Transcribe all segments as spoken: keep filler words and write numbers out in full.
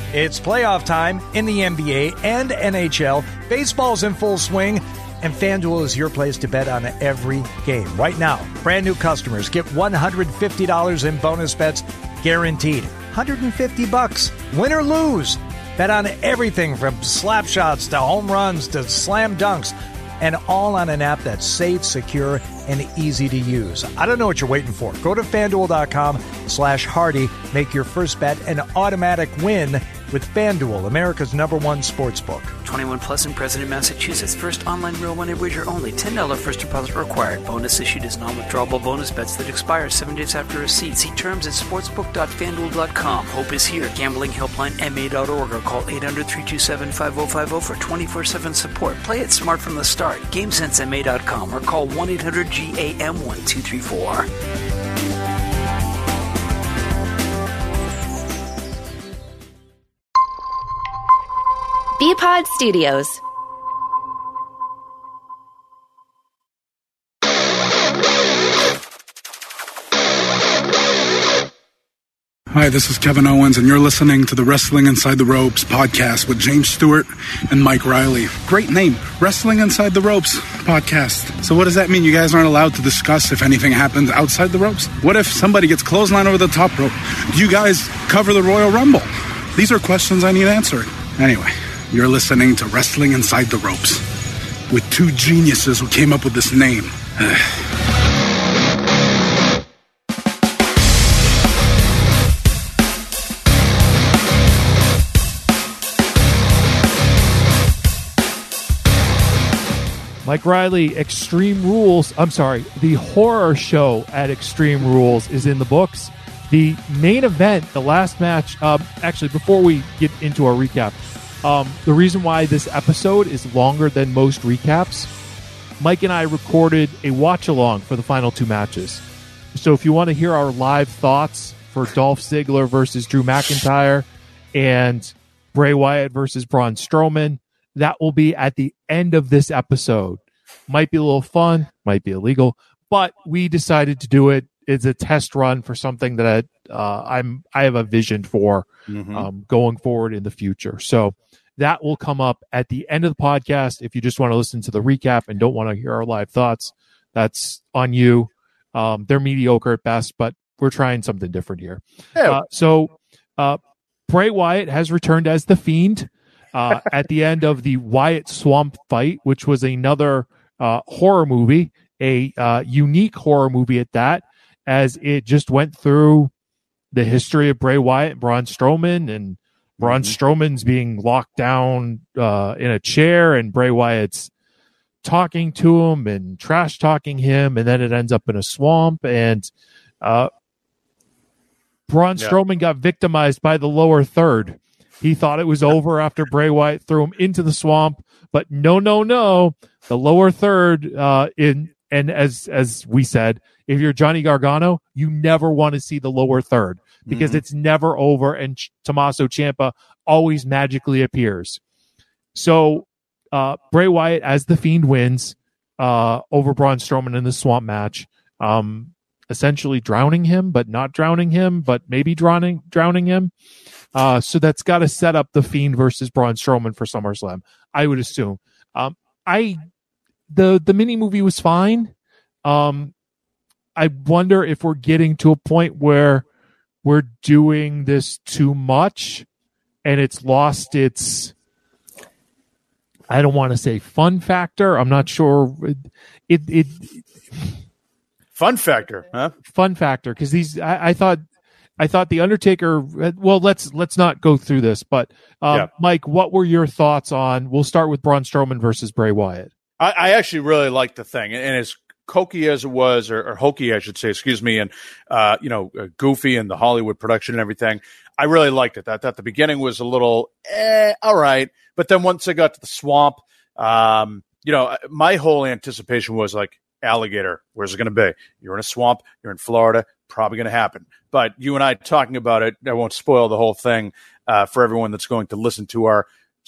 It's playoff time in the N B A and N H L. Baseball's in full swing, and FanDuel is your place to bet on every game. Right now, brand new customers get one hundred fifty dollars in bonus bets guaranteed. one hundred fifty bucks, win or lose. Bet on everything from slap shots to home runs to slam dunks, and all on an app that's safe, secure, and easy to use. I don't know what you're waiting for. Go to FanDuel.com slash Hardy. Make your first bet an automatic win with FanDuel, America's number one sportsbook. twenty-one plus and present in Massachusetts. First online real money wager only. ten dollars first deposit required. Bonus issued as non-withdrawable bonus bets that expire seven days after receipt. See terms at sportsbook dot fan duel dot com. Hope is here. Gambling helpline M A dot org or call eight hundred, three two seven, five oh five oh for twenty-four seven support. Play it smart from the start. game sense M A dot com or call one eight hundred G A M one two three four. B-Pod Studios. Hi, this is Kevin Owens, and you're listening to the Wrestling Inside the Ropes podcast with James Stewart and Mike Riley. Great name, Wrestling Inside the Ropes podcast. So what does that mean? You guys aren't allowed to discuss if anything happens outside the ropes? What if somebody gets clotheslined over the top rope? Do you guys cover the Royal Rumble? These are questions I need answered. Anyway, you're listening to Wrestling Inside the Ropes with two geniuses who came up with this name. Mike Riley, Extreme Rules, I'm sorry, the horror show at Extreme Rules is in the books. The main event, the last match, um, actually, before we get into our recap, um, the reason why this episode is longer than most recaps, Mike and I recorded a watch-along for the final two matches. So if you want to hear our live thoughts for Dolph Ziggler versus Drew McIntyre and Bray Wyatt versus Braun Strowman, that will be at the end of this episode. Might be a little fun, might be illegal, but we decided to do it. It's a test run for something that I, uh, I'm I have a vision for mm-hmm. um, going forward in the future. So that will come up at the end of the podcast. If you just want to listen to the recap and don't want to hear our live thoughts, that's on you. Um, they're mediocre at best, but we're trying something different here. Hey. Uh, so uh, Bray Wyatt has returned as the Fiend. Uh, at the end of the Wyatt Swamp fight, which was another uh, horror movie, a uh, unique horror movie at that, as it just went through the history of Bray Wyatt and Braun Strowman, and Braun mm-hmm. Strowman's being locked down uh, in a chair, and Bray Wyatt's talking to him and trash talking him, and then it ends up in a swamp, and uh, Braun yeah. Strowman got victimized by the lower third. He thought it was over after Bray Wyatt threw him into the swamp, but no, no, no. The lower third, uh, in and as as we said, if you're Johnny Gargano, you never want to see the lower third because mm-hmm. it's never over, and Ch- Tommaso Ciampa always magically appears. So uh, Bray Wyatt as the Fiend wins uh, over Braun Strowman in the swamp match, um, essentially drowning him, but not drowning him, but maybe drowning drowning him. Uh, so that's got to set up the Fiend versus Braun Strowman for SummerSlam, I would assume. Um, I the the mini movie was fine. Um, I wonder if we're getting to a point where we're doing this too much, and it's lost its. I don't want to say fun factor. I'm not sure. It it. it fun factor, huh? Fun factor, because these I, I thought. I thought the Undertaker. Well, let's let's not go through this. But um, yeah. Mike, what were your thoughts on? We'll start with Braun Strowman versus Bray Wyatt. I, I actually really liked the thing, and as cokey as it was, or, or hokey, I should say, excuse me, and uh, you know, uh, goofy and the Hollywood production and everything. I really liked it. I thought the beginning was a little, eh, all right, but then once I got to the swamp, um, you know, my whole anticipation was like, alligator, where's it going to be? You're in a swamp. You're in Florida. Probably going to happen. But you and I talking about it, I won't spoil the whole thing uh, for everyone that's going to listen to our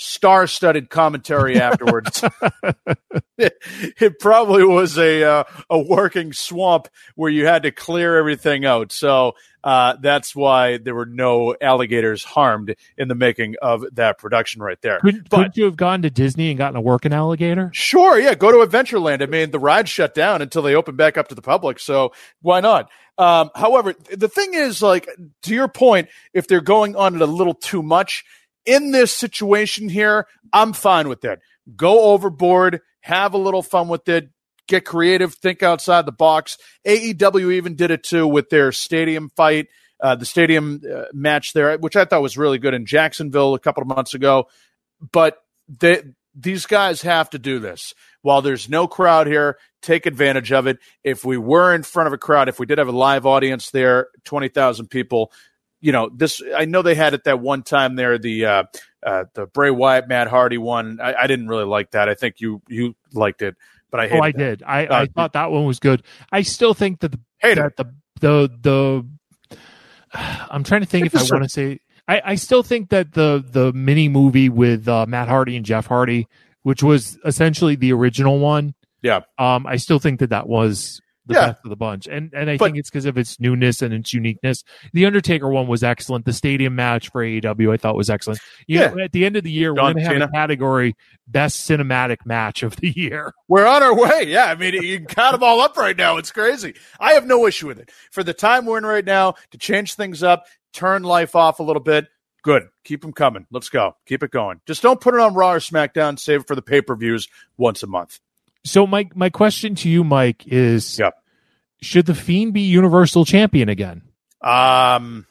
star-studded commentary afterwards. it, it probably was a uh, a working swamp where you had to clear everything out. So uh, that's why there were no alligators harmed in the making of that production right there. Couldn't, but, couldn't you have gone to Disney and gotten a working alligator? Sure, yeah, go to Adventureland. I mean, the ride shut down until they opened back up to the public, so why not? Um, however, the thing is, like, to your point, if they're going on it a little too much, in this situation here, I'm fine with that. Go overboard, have a little fun with it, get creative, think outside the box. A E W even did it too with their stadium fight, uh, the stadium uh, match there, which I thought was really good in Jacksonville a couple of months ago. But they, these guys have to do this. While there's no crowd here, take advantage of it. If we were in front of a crowd, if we did have a live audience there, twenty thousand people, you know, this, I know they had it that one time there, the uh, uh, the Bray Wyatt, Matt Hardy one. I, I didn't really like that. I think you you liked it, but I hated Oh, I that. did. I, uh, I thought that one was good. I still think that the Hater. that the the the I'm trying to think if I want to say I, I still think that the the mini movie with uh, Matt Hardy and Jeff Hardy, which was essentially the original one. Yeah. Um, I still think that that was the Yeah. best of the bunch, and and I But- think it's because of its newness and its uniqueness. The Undertaker one was excellent. The stadium match for A E W I thought was excellent. You Yeah. know, at the end of the year, John we're going to have Cena. a category best cinematic match of the year. We're on our way. Yeah, I mean, you can count them all up right now. It's crazy. I have no issue with it. For the time we're in right now, to change things up, turn life off a little bit, good. Keep them coming. Let's go. Keep it going. Just don't put it on Raw or SmackDown. Save it for the pay-per-views once a month. So my my question to you, Mike, is Yep. should the Fiend be Universal Champion again? Um,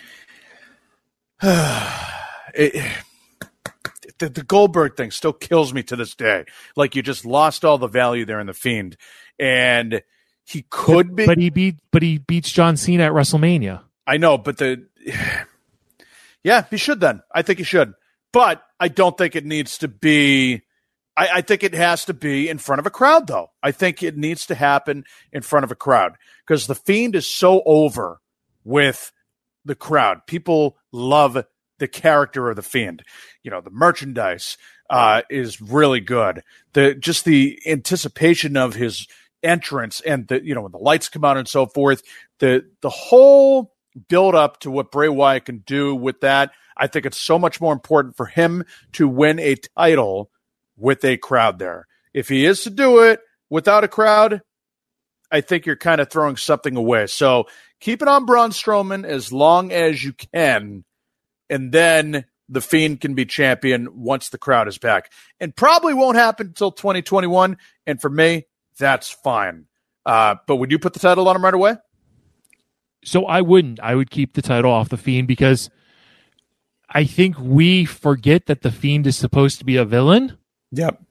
it, the, the Goldberg thing still kills me to this day. Like, you just lost all the value there in the Fiend, and he could be. But he beat but he beats John Cena at WrestleMania. I know, but the yeah, he should then. I think he should, but I don't think it needs to be. I, I think it has to be in front of a crowd, though. I think it needs to happen in front of a crowd because the Fiend is so over with the crowd. People love the character of the Fiend. You know, the merchandise uh, is really good. The just the anticipation of his entrance and the you know when the lights come out and so forth. The the whole build up to what Bray Wyatt can do with that. I think it's so much more important for him to win a title with a crowd there. If he is to do it without a crowd, I think you're kind of throwing something away. So keep it on Braun Strowman as long as you can, and then the Fiend can be champion once the crowd is back. And probably won't happen until twenty twenty-one, and for me, that's fine. Uh, but would you put the title on him right away? So I wouldn't. I would keep the title off the Fiend because I think we forget that the Fiend is supposed to be a villain. Yep.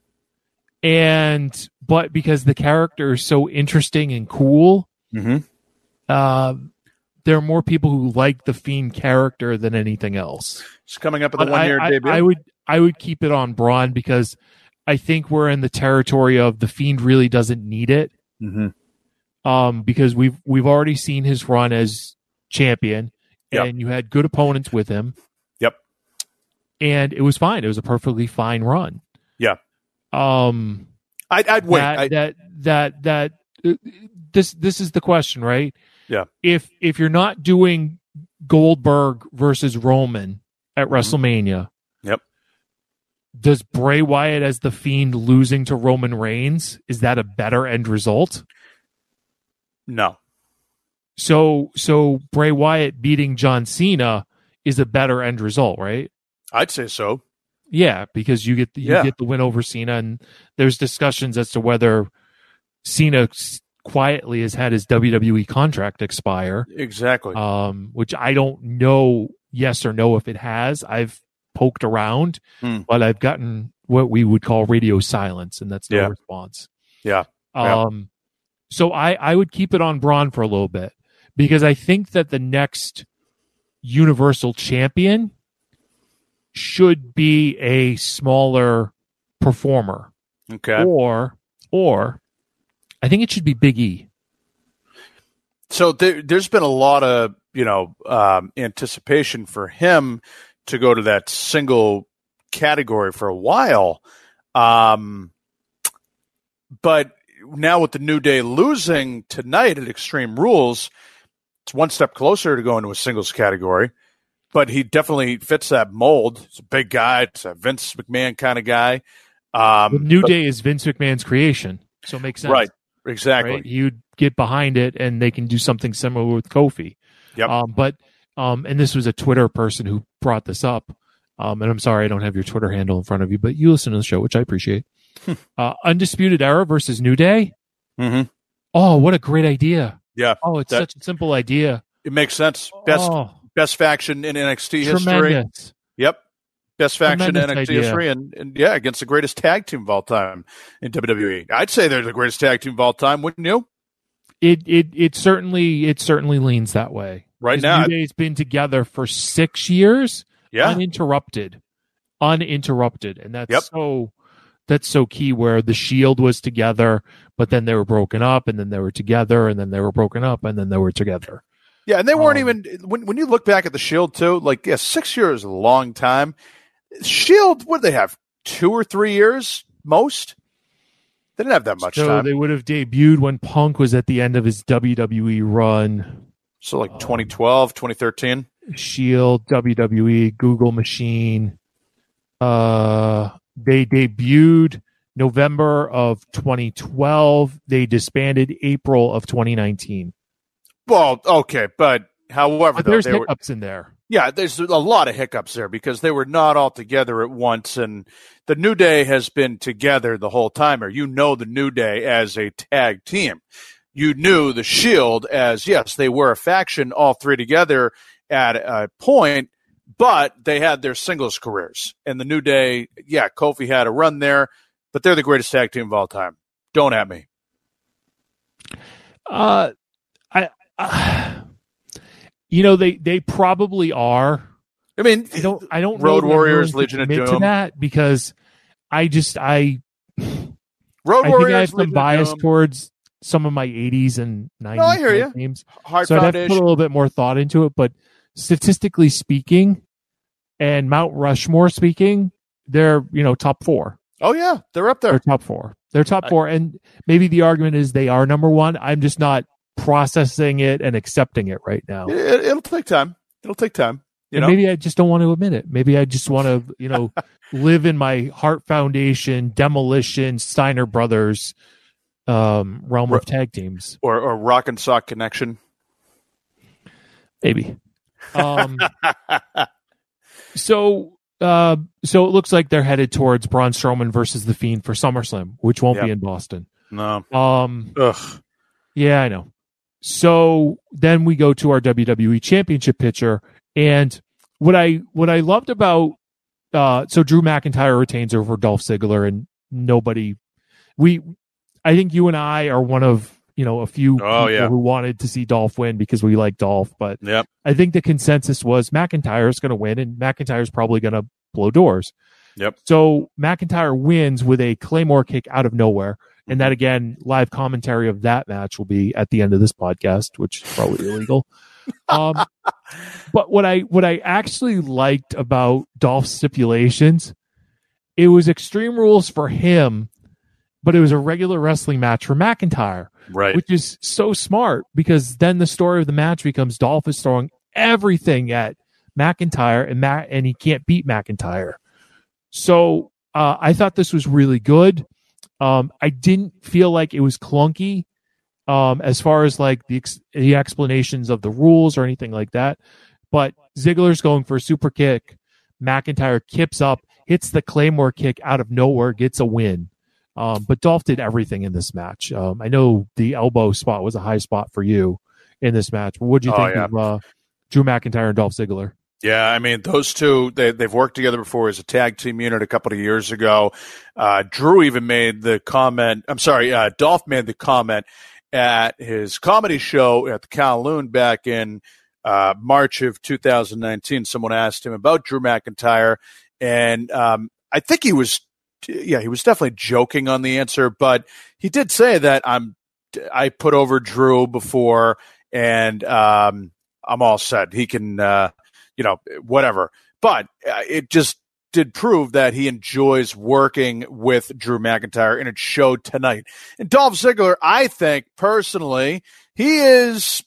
And but because the character is so interesting and cool, Mm-hmm. uh, there are more people who like the Fiend character than anything else. It's coming up with a But one-year I, I, debut. I would I would keep it on Braun because I think we're in the territory of the Fiend really doesn't need it. mm-hmm. Um, because we've we've already seen his run as champion, Yep. and you had good opponents with him. Yep. And it was fine. It was a perfectly fine run. Yeah. Um, I'd, I'd wait. that, I, that that that uh, this this is the question, right? Yeah. If if you're not doing Goldberg versus Roman at Mhm. WrestleMania, Yep. does Bray Wyatt as the Fiend losing to Roman Reigns, is that a better end result? No. So so Bray Wyatt beating John Cena is a better end result, right? I'd say so. Yeah, because you get the, you Yeah. get the win over Cena, and there's discussions as to whether Cena s- quietly has had his W W E contract expire, Exactly. um, which I don't know yes or no if it has. I've poked around, Hmm. but I've gotten what we would call radio silence, and that's no Yeah. response. Yeah. Yeah. Um, so I, I would keep it on Braun for a little bit because I think that the next Universal Champion should be a smaller performer, Okay. or or I think it should be Big E. So there, there's been a lot of, you know, um, anticipation for him to go to that single category for a while. Um, but now with the New Day losing tonight at Extreme Rules, it's one step closer to going to a singles category. But he definitely fits that mold. He's a big guy. It's a Vince McMahon kind of guy. Um, the New but, Day is Vince McMahon's creation, so it makes sense. Right, exactly. Right? You'd get behind it, and they can do something similar with Kofi. Yep. Um, but um, and this was a Twitter person who brought this up. Um, and I'm sorry I don't have your Twitter handle in front of you, but you listen to the show, which I appreciate. uh, Undisputed Era versus New Day. Mm-hmm. Oh, what a great idea! Yeah. Oh, it's that, such a simple idea. It makes sense. Best. Oh. Best faction in N X T Tremendous. history. Yep. Best faction Tremendous in N X T idea. history. And, and, yeah, against the greatest tag team of all time in W W E. I'd say they're the greatest tag team of all time, wouldn't you? It it it certainly it certainly leans that way. Right Because now. New Day's been together for six years, Yeah. uninterrupted. Uninterrupted. And that's Yep. so that's so key, where the Shield was together, but then they were broken up, and then they were together, and then they were broken up, and then they were together. Yeah, and they weren't Um, even when when you look back at the Shield too. Like, yeah, six years is a long time. Shield, what did they have? Two or three years most. They didn't have that much so time. they would have debuted when Punk was at the end of his W W E run. So like twenty twelve, twenty thirteen. Shield, W W E, Google Machine. Uh, they debuted November of twenty twelve. They disbanded April of twenty nineteen. Well, okay, but however, But though, there's they were, hiccups in there. yeah, there's a lot of hiccups there because they were not all together at once, and the New Day has been together the whole time. Or you know the New Day as a tag team. You knew the Shield as, yes, they were a faction, all three together at a point, but they had their singles careers. And the New Day, yeah, Kofi had a run there, but they're the greatest tag team of all time. Don't at me. Uh, I, uh, you know, they they probably are. I mean, I don't. I don't. Road know that I'm Warriors, willing to Legion of commit to Doom. that, because I just I. Road I Warriors, think I have some Legion of bias Doom, towards some of my eighties and nineties No, I hear you. teams, Hard so I'd have to Foundation. put a little bit more thought into it. But statistically speaking, and Mount Rushmore speaking, they're you know top four. Oh yeah, they're up They're there. top four. They're top I- four, and maybe the argument is they are number one. I'm just not processing it and accepting it right now. It, it'll take time. It'll take time. You And know, maybe I just don't want to admit it. Maybe I just want to, you know, live in my Hart Foundation, Demolition, Steiner Brothers um, realm of tag teams. or or Rock and Sock Connection. Maybe. Um, so, uh, so it looks like they're headed towards Braun Strowman versus The Fiend for SummerSlam, which won't Yep. be in Boston. No. Um, Ugh. yeah, I know. So then we go to our W W E Championship picture, and what I what I loved about uh, so Drew McIntyre retains over Dolph Ziggler, and nobody we I think you and I are one of you know a few Oh, people yeah. who wanted to see Dolph win because we like Dolph, but Yep. I think the consensus was McIntyre is going to win, and McIntyre is probably going to blow doors. Yep. So McIntyre wins with a Claymore kick out of nowhere. And that, again, live commentary of that match will be at the end of this podcast, which is probably illegal. Um, but what I what I actually liked about Dolph's stipulations, it was Extreme Rules for him, but it was a regular wrestling match for McIntyre, Right. which is so smart because then the story of the match becomes Dolph is throwing everything at McIntyre, and Mac, and he can't beat McIntyre. So uh, I thought this was really good. Um, I didn't feel like it was clunky um, as far as like the ex- the explanations of the rules or anything like that. But Ziggler's going for a super kick. McIntyre kips up, hits the Claymore kick out of nowhere, gets a win. Um, but Dolph did everything in this match. Um, I know the elbow spot was a high spot for you in this match. But what do you Oh, think yeah. of uh, Drew McIntyre and Dolph Ziggler? Yeah, I mean, those two, they, they've worked together before as a tag team unit a couple of years ago. Uh, Drew even made the comment, I'm sorry, uh, Dolph made the comment at his comedy show at the Kowloon back in uh, March of two thousand nineteen. Someone asked him about Drew McIntyre, and um, I think he was, yeah, he was definitely joking on the answer, but he did say that I'm, I put over Drew before, and um, I'm all set. He can, uh, you know, whatever. But uh, it just, did prove that he enjoys working with Drew McIntyre, and it showed tonight. And Dolph Ziggler, I think personally, he is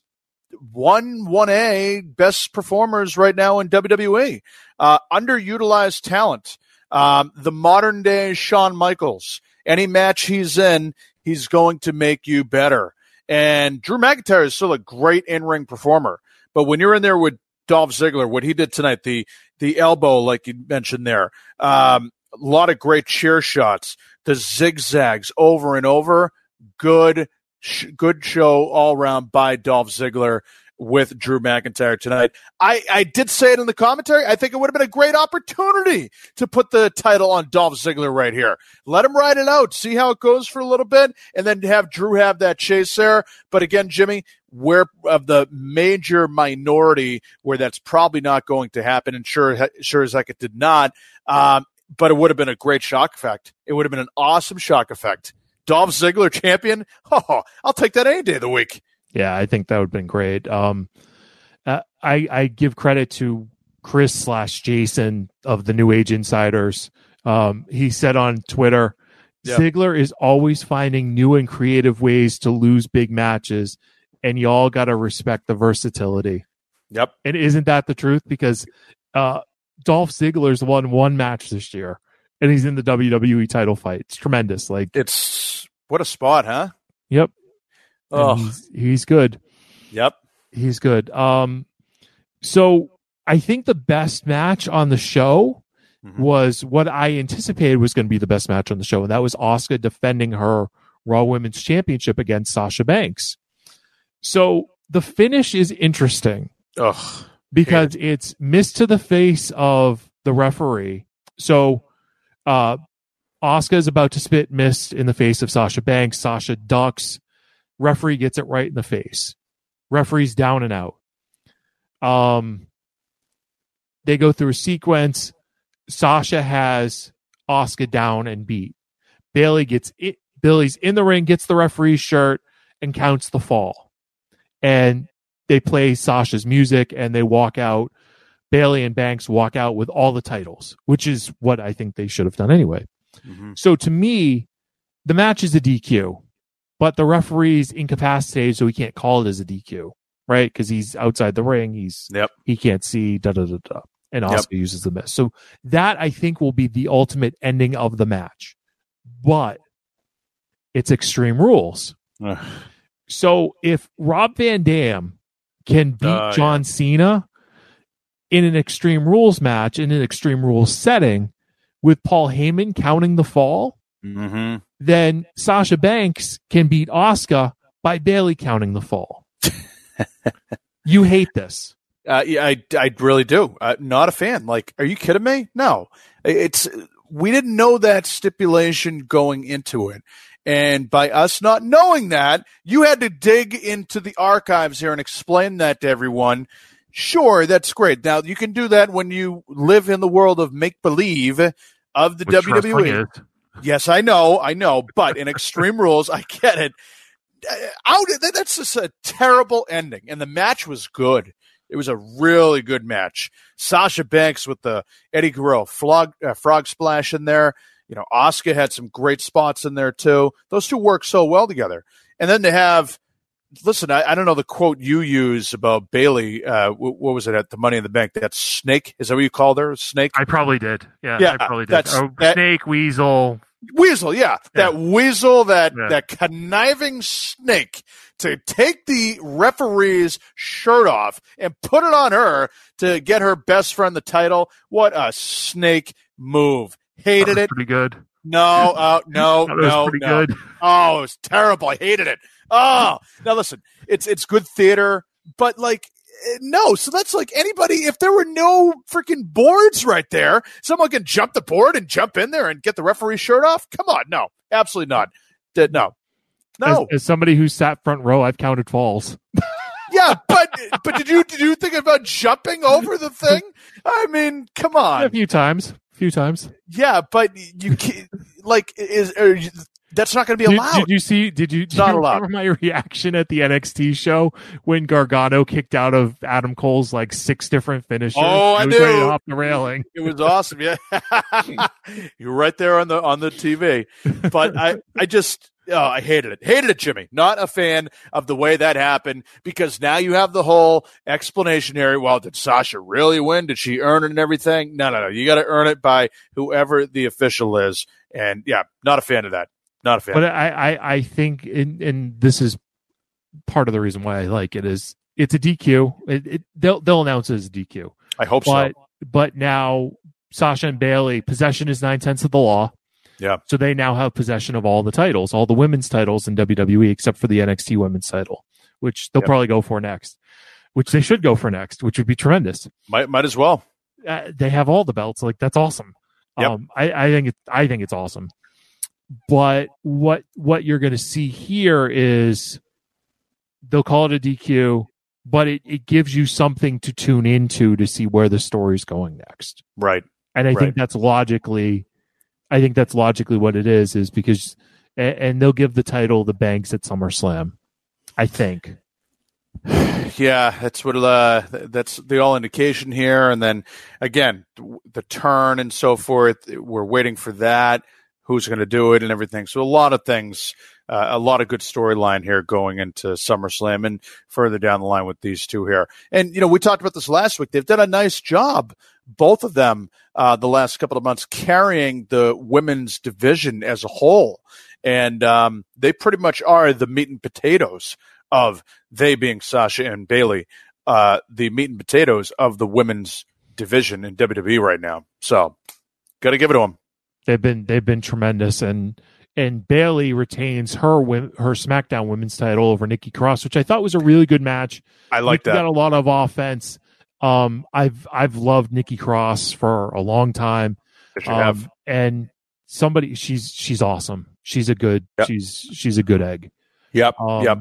one one A best performers right now in W W E. Uh, underutilized talent. Um, the modern day Shawn Michaels. Any match he's in, he's going to make you better. And Drew McIntyre is still a great in-ring performer. But when you're in there with Dolph Ziggler, what he did tonight, the the elbow, like you mentioned there, um, a lot of great chair shots, the zigzags over and over, good, sh- good show all around by Dolph Ziggler with Drew McIntyre tonight. I, I did say it in the commentary. I think it would have been a great opportunity to put the title on Dolph Ziggler right here. Let him ride it out, see how it goes for a little bit, and then have Drew have that chase there. But again, Jimmy, we're of the major minority where that's probably not going to happen, and sure, sure as heck it did not. Um, but it would have been a great shock effect. It would have been an awesome shock effect. Dolph Ziggler champion? Oh, I'll take that any day of the week. Yeah, I think that would have been great. Um, uh, I, I give credit to Chris slash Jason of the New Age Insiders. Um, he said on Twitter, yeah. Ziggler is always finding new and creative ways to lose big matches, and y'all got to respect the versatility. Yep. And isn't that the truth? Because uh, Dolph Ziggler's won one match this year, and he's in the W W E title fight. It's tremendous. Like, it's what a spot, huh? Yep. Oh, he's, he's good. Yep. He's good. Um, so I think the best match on the show mm-hmm. was what I anticipated was going to be the best match on the show, and that was Asuka defending her Raw Women's Championship against Sasha Banks. So the finish is interesting Ugh, because yeah. it's missed to the face of the referee. So uh, Asuka is about to spit mist in the face of Sasha Banks. Sasha ducks. Referee gets it right in the face. Referee's down and out. Um, they go through a sequence. Sasha has Asuka down and beat. Bayley gets it. Billy's in the ring, gets the referee's shirt, and counts the fall. And they play Sasha's music, and they walk out. Bayley and Banks walk out with all the titles, which is what I think they should have done anyway. Mm-hmm. So to me, the match is a D Q. But the referee's incapacitated, so he can't call it as a D Q, right? Because he's outside the ring. He's yep. He can't see, da da da da. And Asuka yep. uses the miss. So that, I think, will be the ultimate ending of the match. But it's Extreme Rules. So if Rob Van Dam can beat uh, John yeah. Cena in an Extreme Rules match, in an Extreme Rules setting, with Paul Heyman counting the fall, mm-hmm. then Sasha Banks can beat Asuka by Bayley counting the fall. You hate this. Uh, yeah, I, I really do. Uh, not a fan. Like, are you kidding me? No. It's we didn't know that stipulation going into it. And by us not knowing that, you had to dig into the archives here and explain that to everyone. Sure, that's great. Now, you can do that when you live in the world of make-believe of the Which W W E. Yes, I know, I know. But in Extreme Rules, I get it. Out, that's just a terrible ending. And the match was good. It was a really good match. Sasha Banks with the Eddie Guerrero frog, uh, frog splash in there. You know, Asuka had some great spots in there, too. Those two work so well together. And then to have, listen, I, I don't know the quote you use about Bayley. Uh, what, what was it at the Money in the Bank? That Snake? Is that what you called her? Snake? I probably did. Yeah, yeah I probably did. That's, oh, that, snake, weasel. Weasel, yeah. yeah. That weasel, that, yeah. that conniving snake to take the referee's shirt off and put it on her to get her best friend the title. What a snake move. Hated it. Pretty good. No, uh, no, that no, was pretty no. good. Oh, it was terrible. I hated it. Oh, now listen, it's it's good theater, but like, no. So that's like anybody. If there were no freaking boards right there, someone can jump the board and jump in there and get the referee's shirt off. Come on, no, absolutely not. Did no, no. As, as somebody who sat front row, I've counted falls. Yeah, but but did you did you think about jumping over the thing? I mean, come on. A few times. A few times. Yeah, but you can't, like is are you, that's not going to be did, allowed. Did you see? Did you? Did not you allowed. remember my reaction at the N X T show when Gargano kicked out of Adam Cole's like six different finishers? Oh, I it was knew. ready off the railing. It was awesome. Yeah, you're right there on the on the T V. But I, I just. Oh, I hated it. Hated it, Jimmy. Not a fan of the way that happened because now you have the whole explanation here. Well, did Sasha really win? Did she earn it and everything? No, no, no. You got to earn it by whoever the official is. And, yeah, not a fan of that. Not a fan. But I, I, I think, in, and this is part of the reason why I like it, is it's a D Q. It, it, they'll, they'll announce it as a D Q. I hope but, so. But now Sasha and Bayley, possession is nine-tenths of the law. Yeah. So they now have possession of all the titles, all the women's titles in W W E, except for the N X T women's title, which they'll yep. probably go for next, which they should go for next, which would be tremendous. Might might as well. Uh, they have all the belts. Like, that's awesome. Yep. Um, I, I think it, I think it's awesome. But what what you're going to see here is they'll call it a D Q, but it, it gives you something to tune into to see where the story's going next. Right. And I right. think that's logically... I think that's logically what it is, is because, and they'll give the title the Banks at SummerSlam, I think. Yeah, that's what, uh, that's the all indication here. And then again, the turn and so forth, we're waiting for that. Who's going to do it and everything. So a lot of things, uh, a lot of good storyline here going into SummerSlam and further down the line with these two here. And, you know, we talked about this last week. They've done a nice job, both of them, uh, the last couple of months, carrying the women's division as a whole. And um, they pretty much are the meat and potatoes of, they being Sasha and Bayley, uh, the meat and potatoes of the women's division in W W E right now. So got to give it to them. They've been they've been tremendous, and and Bayley retains her her SmackDown Women's title over Nikki Cross, which I thought was a really good match. I like Nikki that. Got a lot of offense. Um, I've I've loved Nikki Cross for a long time. Yes, you um, have. And somebody, she's she's awesome. She's a good yep. she's she's a good egg. Yep. Um, yep.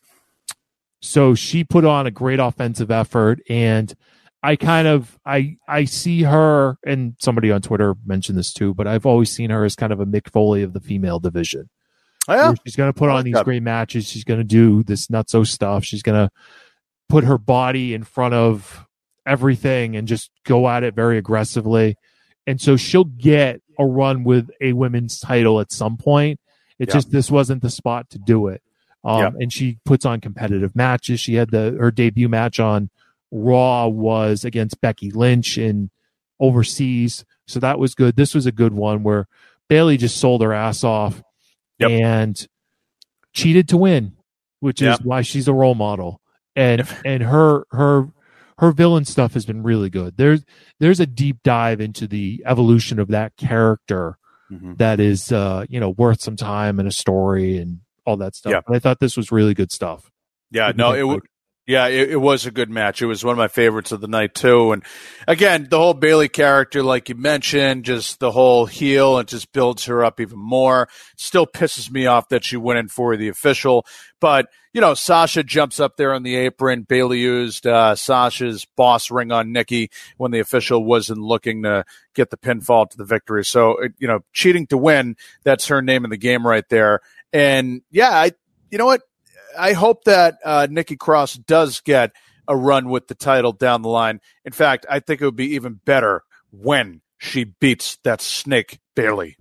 So she put on a great offensive effort, and I kind of I I see her, and somebody on Twitter mentioned this too, but I've always seen her as kind of a Mick Foley of the female division. Oh, yeah. She's going to put I on like these that. great matches. She's going to do this nutso stuff. She's going to put her body in front of everything and just go at it very aggressively. And so she'll get a run with a women's title at some point. It's Yeah. just this wasn't the spot to do it. Um, Yeah. And she puts on competitive matches. She had the her debut match on Raw was against Becky Lynch in overseas. So that was good. This was a good one where Bayley just sold her ass off Yep. and cheated to win, which is Yep. why she's a role model. And and her her her villain stuff has been really good. There's there's a deep dive into the evolution of that character Mm-hmm. that is uh, you know, worth some time and a story and all that stuff. Yeah. But I thought this was really good stuff. Yeah, What do no, you it think, w- Mike? yeah, it, it was a good match. It was one of my favorites of the night too. And again, the whole Bayley character, like you mentioned, just the whole heel, it just builds her up even more. Still pisses me off that she went in for the official, but you know, Sasha jumps up there on the apron. Bayley used uh, Sasha's boss ring on Nikki when the official wasn't looking to get the pinfall to the victory. So, it, you know, cheating to win, that's her name in the game right there. And yeah, I, you know what? I hope that uh, Nikki Cross does get a run with the title down the line. In fact, I think it would be even better when she beats that snake Bayley.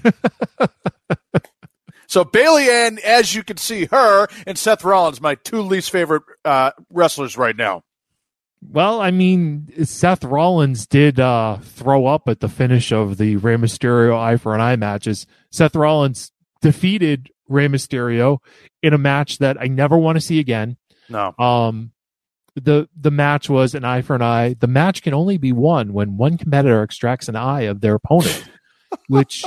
So Bayley, and as you can see, her and Seth Rollins, my two least favorite uh, wrestlers right now. Well, I mean, Seth Rollins did uh, throw up at the finish of the Rey Mysterio eye for an eye matches. Seth Rollins defeated Rey Mysterio in a match that I never want to see again. No. Um, the the match was an eye for an eye. The match can only be won when one competitor extracts an eye of their opponent, which,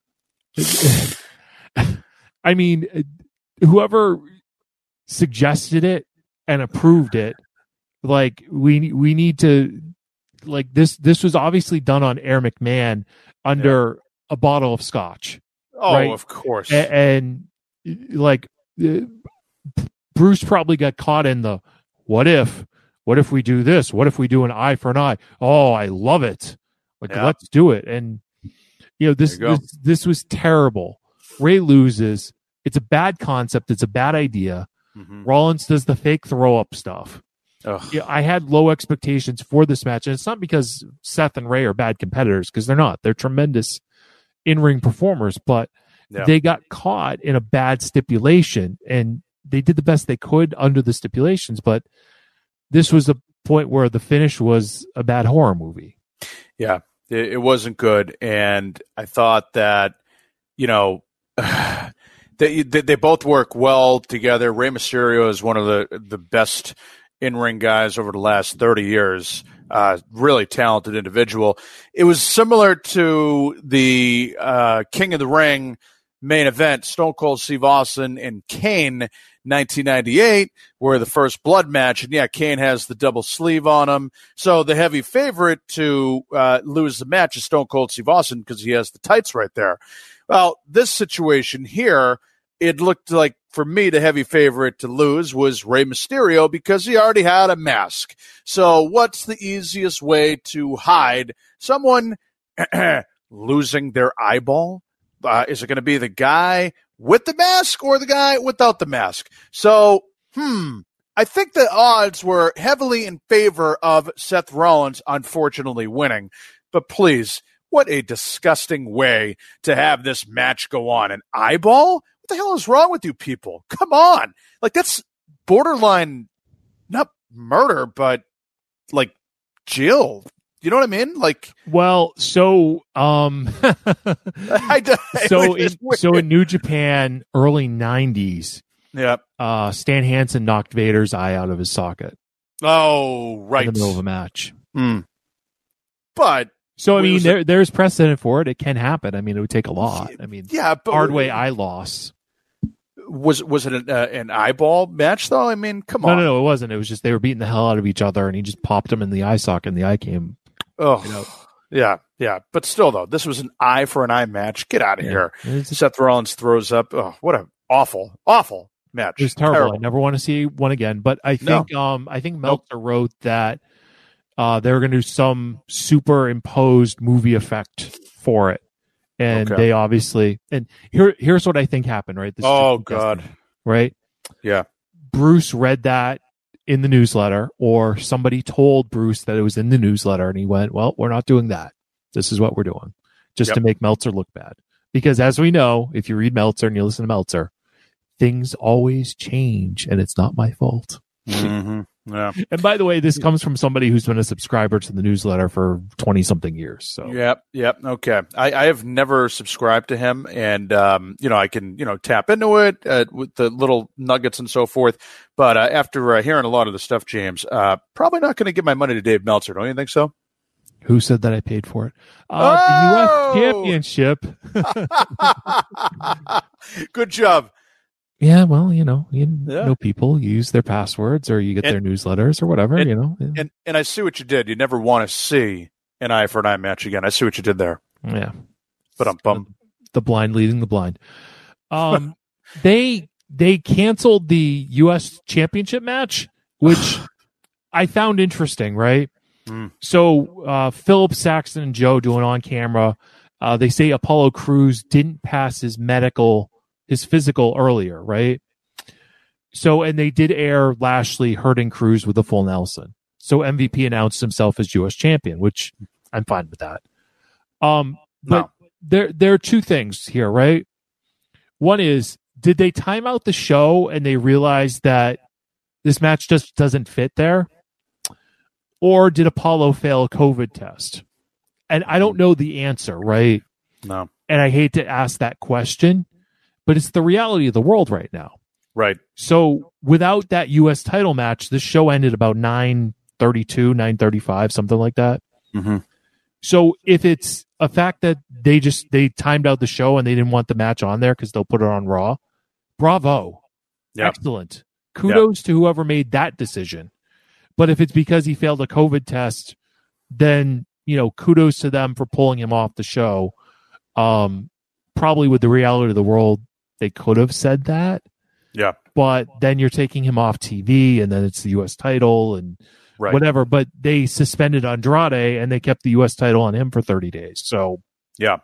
I mean, whoever suggested it and approved it, like we we need to, like this this was obviously done on Air McMahon under yeah. a bottle of scotch. Oh, right? Of course. And, and like uh, Bruce probably got caught in the what if, what if we do this? What if we do an eye for an eye? Oh, I love it. Like, yeah. let's do it. And, you know, this, you this, this was terrible. Ray loses. It's a bad concept. It's a bad idea. Mm-hmm. Rollins does the fake throw up stuff. Yeah, I had low expectations for this match, and it's not because Seth and Ray are bad competitors, because they're not. They're tremendous in-ring performers, but yeah. they got caught in a bad stipulation, and they did the best they could under the stipulations, but this was a point where the finish was a bad horror movie. Yeah, it, it wasn't good, and I thought that, you know, they, they they both work well together. Rey Mysterio is one of the, the best in-ring guys over the last thirty years. Uh, really talented individual. It was similar to the uh, King of the Ring main event, Stone Cold Steve Austin and Kane, nineteen ninety-eight, where the first blood match. And yeah, Kane has the double sleeve on him. So the heavy favorite to uh, lose the match is Stone Cold Steve Austin because he has the tights right there. Well, this situation here, it looked like, for me, the heavy favorite to lose was Rey Mysterio because he already had a mask. So what's the easiest way to hide someone losing their eyeball? Uh, is it going to be the guy with the mask or the guy without the mask? So, hmm, I think the odds were heavily in favor of Seth Rollins, unfortunately, winning. But please, what a disgusting way to have this match go on. An eyeball? What the hell is wrong with you people? Come on. Like, that's borderline, not murder, but like jail. You know what I mean? Like, well, so, um, I, so in, so in New Japan, early nineties, yeah, uh, Stan Hansen knocked Vader's eye out of his socket. Oh, right. In the middle of a match. Mm. But, so, I mean, there, it? there's precedent for it. It can happen. I mean, it would take a lot. I mean, yeah, but hard way eye loss. Was was it an, uh, an eyeball match, though? I mean, come no, on. No, no, it wasn't. It was just they were beating the hell out of each other, and he just popped him in the eye socket, and the eye came. Oh, you know. yeah, yeah. But still, though, this was an eye for an eye match. Get out of yeah. here. It's, Seth Rollins throws up. Oh, what an awful, awful match. It was terrible. terrible. I never want to see one again. But I think no. um, I think Meltzer nope. wrote that uh, they were going to do some superimposed movie effect for it. And okay. they obviously, and here, here's what I think happened, right? This oh, God. Right? Yeah. Bruce read that in the newsletter, or somebody told Bruce that it was in the newsletter, and he went, well, we're not doing that. This is what we're doing, just yep. to make Meltzer look bad. Because as we know, if you read Meltzer and you listen to Meltzer, things always change, and it's not my fault. Mm-hmm. Yeah. And by the way, this comes from somebody who's been a subscriber to the newsletter for twenty something years. So yep, yep, okay. I, I have never subscribed to him, and um, you know, I can you know tap into it uh, with the little nuggets and so forth. But uh, after uh, hearing a lot of the stuff, James, uh, probably not going to give my money to Dave Meltzer. Don't you think so? Who said that I paid for it? Uh, oh! The U S Championship. Good job. Yeah, well, you know, you yeah. know, people use their passwords, or you get and, their newsletters, or whatever. And, you know, yeah. and and I see what you did. You never want to see an eye for an eye match again. I see what you did there. Yeah, but I'm bummed. The blind leading the blind. Um, they they canceled the U S Championship match, which I found interesting. Right. Mm. So uh, Philip Saxton and Joe doing on camera. Uh, they say Apollo Crews didn't pass his medical. His physical earlier, right? So, and they did air Lashley hurting Cruz with a full Nelson. So M V P announced himself as U S champion, which I'm fine with that. Um, but no. there, there are two things here, right? One is, did they time out the show and they realized that this match just doesn't fit there? Or did Apollo fail a COVID test? And I don't know the answer, right? No. And I hate to ask that question, but it's the reality of the world right now. Right. So without that U S title match, this show ended about nine thirty-two, nine thirty-five, something like that. Mm-hmm. So if it's a fact that they just, they timed out the show and they didn't want the match on there because they'll put it on Raw, bravo. Yep. Excellent. Kudos yep. to whoever made that decision. But if it's because he failed a COVID test, then, you know, kudos to them for pulling him off the show. Um, probably with the reality of the world, they could have said that. Yeah. But then you're taking him off T V, and then it's the U S title and right. whatever. But they suspended Andrade, and they kept the U S title on him for thirty days. So yeah,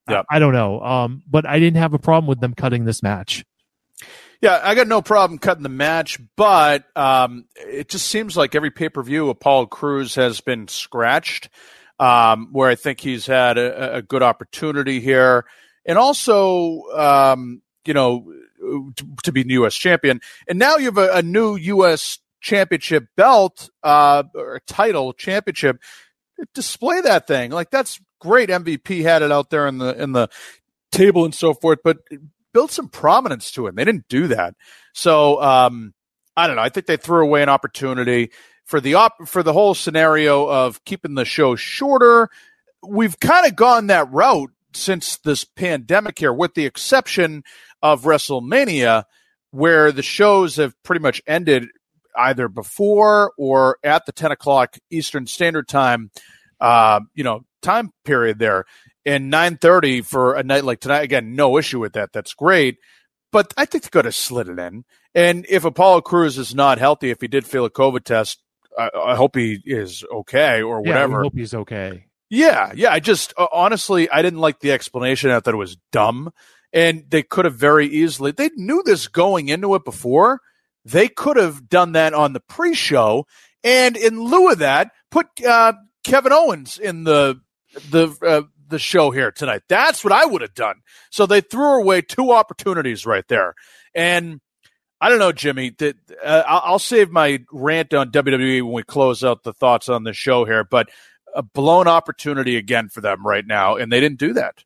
Yeah. I, I don't know. Um, but I didn't have a problem with them cutting this match. Yeah, I got no problem cutting the match, but um, it just seems like every pay-per-view Apollo Crews has been scratched, um, where I think he's had a, a good opportunity here. And also, um, you know, to, to be U S champion. And now you have a, a new U S championship belt, uh, or title championship. Display that thing. Like, that's great. M V P had it out there in the in the table and so forth, but build some prominence to it. They didn't do that. So um, I don't know. I think they threw away an opportunity for the op- for the whole scenario of keeping the show shorter. We've kind of gone that route since this pandemic here, with the exception of WrestleMania, where the shows have pretty much ended either before or at the ten o'clock Eastern Standard Time, uh, you know, time period there. And nine thirty for a night like tonight, again, no issue with that. That's great. But I think they could have slid it in. And if Apollo Crews is not healthy, if he did fail a COVID test, I, I hope he is okay or whatever. Yeah, I hope he's okay. Yeah, yeah. I just, uh, honestly, I didn't like the explanation. I thought it was dumb. And they could have very easily, they knew this going into it before. They could have done that on the pre-show. And in lieu of that, put uh, Kevin Owens in the the uh, the show here tonight. That's what I would have done. So they threw away two opportunities right there. And I don't know, Jimmy, that uh, I'll save my rant on W W E when we close out the thoughts on the show here, but a blown opportunity again for them right now, and they didn't do that.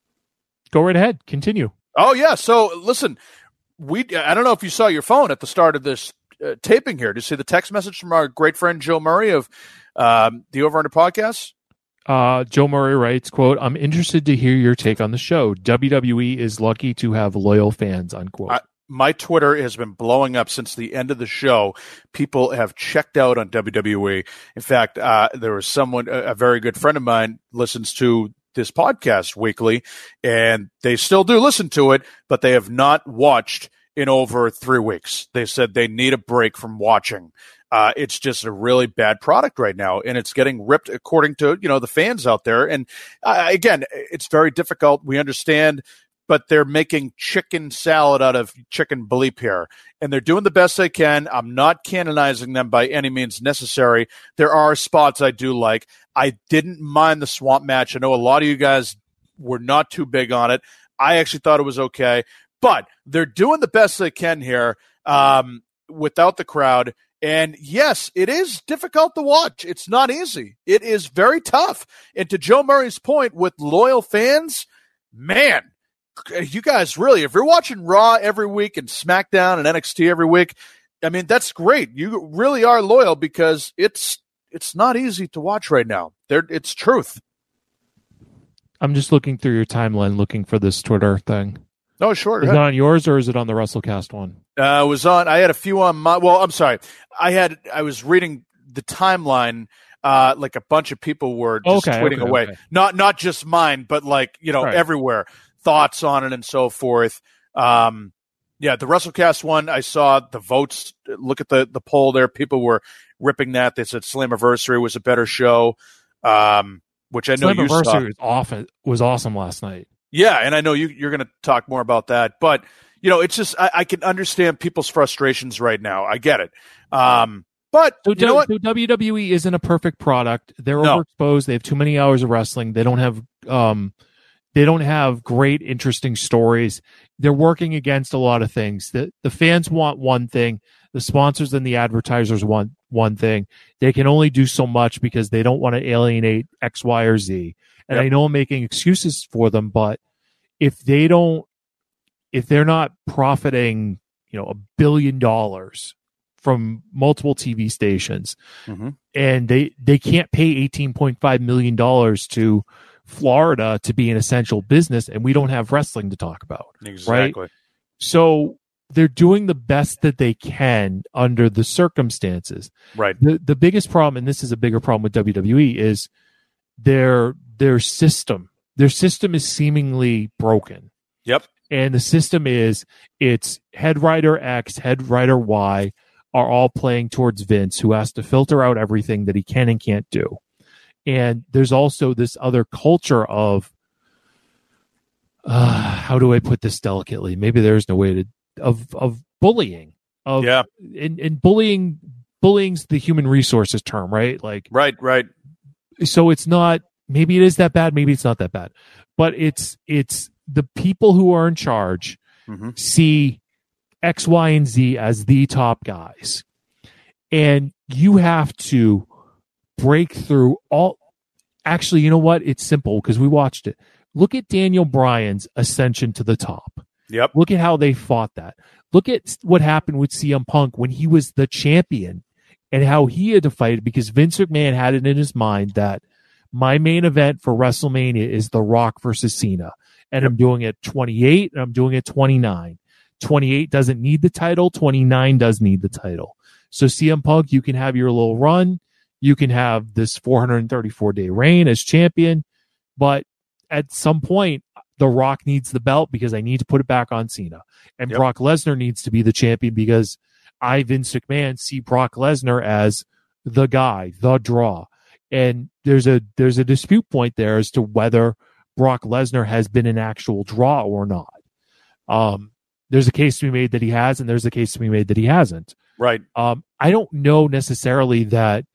Go right ahead. Continue. Oh, yeah. So listen, we I don't know if you saw your phone at the start of this uh, taping here. Did you see the text message from our great friend Joe Murray of um, the Over Under Podcast? Uh, Joe Murray writes, quote, "I'm interested to hear your take on the show. W W E is lucky to have loyal fans," unquote. I, my Twitter has been blowing up since the end of the show. People have checked out on W W E. In fact, uh, there was someone, a, a very good friend of mine, listens to this podcast weekly, and they still do listen to it, but they have not watched in over three weeks. They said they need a break from watching. Uh, it's just a really bad product right now, and it's getting ripped according to, you know, the fans out there. And uh, again, it's very difficult. We understand, but they're making chicken salad out of chicken bleep here, and they're doing the best they can. I'm not canonizing them by any means necessary. There are spots I do like. I didn't mind the swamp match. I know a lot of you guys were not too big on it. I actually thought it was okay, but they're doing the best they can here um, without the crowd. And yes, it is difficult to watch. It's not easy. It is very tough. And to Joe Murray's point, with loyal fans, man, you guys really, if you're watching Raw every week and SmackDown and N X T every week, I mean, that's great. You really are loyal, because it's it's not easy to watch right now. There, it's truth. I'm just looking through your timeline looking for this Twitter thing. Oh, sure. Is it on yours or is it on the WrestleCast one? Uh, it was on. I had a few on my. Well, I'm sorry. I had. I was reading the timeline. Uh, like a bunch of people were just okay, tweeting okay, away. Okay. Not not just mine, but like, you know, right. everywhere. Thoughts on it and so forth. Um, yeah, the WrestleCast one, I saw the votes. Look at the the poll there. People were ripping that. They said Slammiversary was a better show, um, which I know you saw. Slammiversary was awesome. Was awesome last night. Yeah, and I know you, you're going to talk more about that. But, you know, it's just I, I can understand people's frustrations right now. I get it. Um, but so, you do, know what? So W W E isn't a perfect product. They're No. overexposed. They have too many hours of wrestling. They don't have um, they don't have great, interesting stories. They're working against a lot of things. The the fans want one thing. The sponsors and the advertisers want one thing. They can only do so much because they don't want to alienate X, Y, or Z. And Yep. I know I'm making excuses for them, but if they don't, if they're not profiting, you know, a billion dollars from multiple T V stations, Mm-hmm. and they, they can't pay eighteen point five million dollars to Florida to be an essential business, and we don't have wrestling to talk about. Exactly. Right? So they're doing the best that they can under the circumstances. Right. The the biggest problem, and this is a bigger problem with W W E, is their their system. Their system is seemingly broken. Yep. And the system is, it's head writer X, head writer Y are all playing towards Vince, who has to filter out everything that he can and can't do. And there's also this other culture of uh, how do I put this delicately? Maybe there's no way to of of bullying of yeah, and, and bullying bullying's the human resources term, right? Like right, right. So it's not. Maybe it is that bad. Maybe it's not that bad. But it's it's the people who are in charge Mm-hmm. see X, Y, and Z as the top guys, and you have to break through all. Actually, you know what? It's simple because we watched it. Look at Daniel Bryan's ascension to the top. Yep. Look at how they fought that. Look at what happened with C M Punk when he was the champion and how he had to fight it because Vince McMahon had it in his mind that my main event for WrestleMania is The Rock versus Cena. And yep. I'm doing it twenty-eight and I'm doing it twenty-nine. twenty-eight doesn't need the title. twenty-nine does need the title. So C M Punk, you can have your little run. You can have this four hundred thirty-four day reign as champion. But at some point, The Rock needs the belt because I need to put it back on Cena. And yep. Brock Lesnar needs to be the champion because I, Vince McMahon, see Brock Lesnar as the guy, the draw. And there's a there's a dispute point there as to whether Brock Lesnar has been an actual draw or not. Um, there's a case to be made that he has, and there's a case to be made that he hasn't. Right. Um, I don't know necessarily that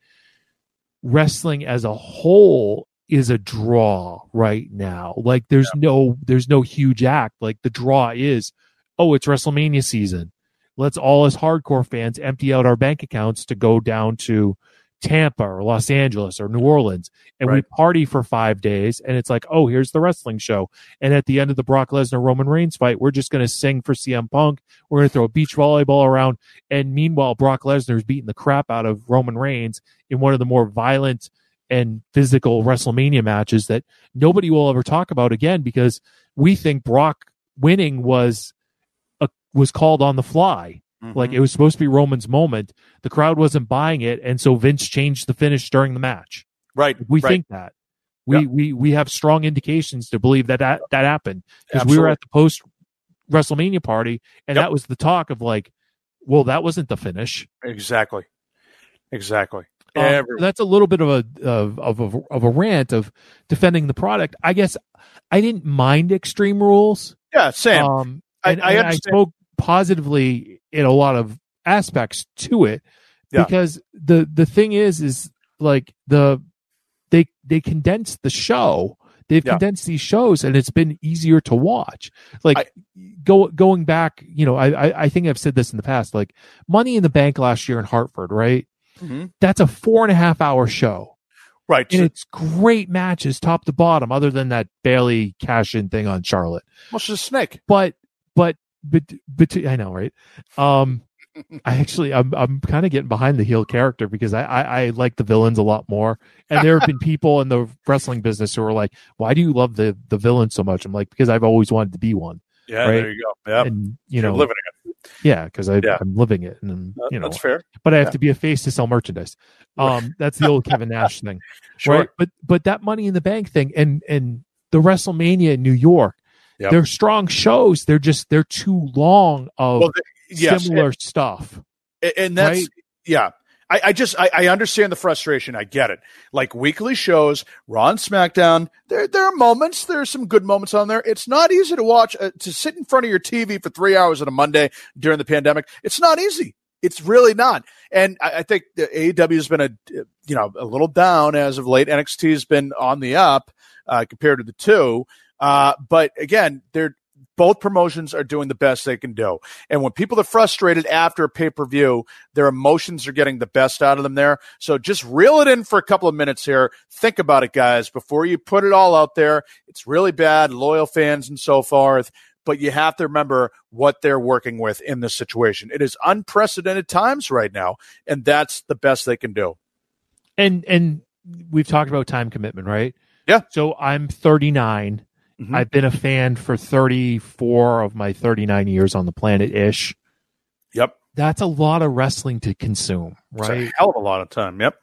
wrestling as a whole is a draw right now. Like there's yeah. no there's no huge act. Like the draw is, oh, it's WrestleMania season. Let's all as hardcore fans empty out our bank accounts to go down to Tampa or Los Angeles or New Orleans and right. we party for five days and it's like, oh, here's the wrestling show. And at the end of the Brock Lesnar Roman Reigns fight, we're just going to sing for C M Punk. We're going to throw a beach volleyball around. And meanwhile, Brock Lesnar is beating the crap out of Roman Reigns in one of the more violent and physical WrestleMania matches that nobody will ever talk about again because we think Brock winning was a, was called on the fly. Mm-hmm. Like it was supposed to be Roman's moment. The crowd wasn't buying it, and so Vince changed the finish during the match. Right. We right. think that. We, yeah. we we have strong indications to believe that that, that happened because we were at the post WrestleMania party, and yep. that was the talk of like, well, that wasn't the finish. Exactly. Exactly. Um, that's a little bit of a of of a, of a rant of defending the product. I guess I didn't mind Extreme Rules. Yeah, Sam. Um, and, I, I, and I spoke positively in a lot of aspects to it yeah. because the the thing is is like the they they condensed the show. They've yeah. condensed these shows and it's been easier to watch. Like I, go going back, you know, I, I I think I've said this in the past. Like Money in the Bank last year in Hartford, right? Mm-hmm. That's a four and a half hour show. Right. And it's great matches top to bottom, other than that Bailey cash in thing on Charlotte. Well, she's a snake. But but but but I know, right? Um I actually I'm I'm kind of getting behind the heel character because I, I, I like the villains a lot more. And there have been people in the wrestling business who are like, why do you love the the villain so much? I'm like, because I've always wanted to be one. Yeah, right? there you go. Yeah. And you know, You're living it. Yeah, because I yeah. I'm living it, and you know that's fair. But I have yeah. to be a face to sell merchandise. Um, that's the old Kevin Nash thing, sure. right? But but that Money in the Bank thing, and and the WrestleMania in New York, yep. they're strong shows. They're just they're too long of well, the, yes, similar and, stuff, and that's right? yeah. I, I just I, I understand the frustration. I get it. Like weekly shows, Raw and SmackDown. There there are moments. There are some good moments on there. It's not easy to watch uh, to sit in front of your T V for three hours on a Monday during the pandemic. It's not easy. It's really not. And I, I think the A E W has been a you know a little down as of late. N X T has been on the up uh, compared to the two. Uh, but again, they're both promotions are doing the best they can do. And when people are frustrated after a pay-per-view, their emotions are getting the best out of them there. So just reel it in for a couple of minutes here. Think about it, guys, before you put it all out there. It's really bad, loyal fans and so forth. But you have to remember what they're working with in this situation. It is unprecedented times right now, and that's the best they can do. And and we've talked about time commitment, right? Yeah. So I'm thirty-nine. Mm-hmm. I've been a fan for thirty-four of my thirty-nine years on the planet ish. Yep. That's a lot of wrestling to consume, right? It's a hell of a lot of time. Yep.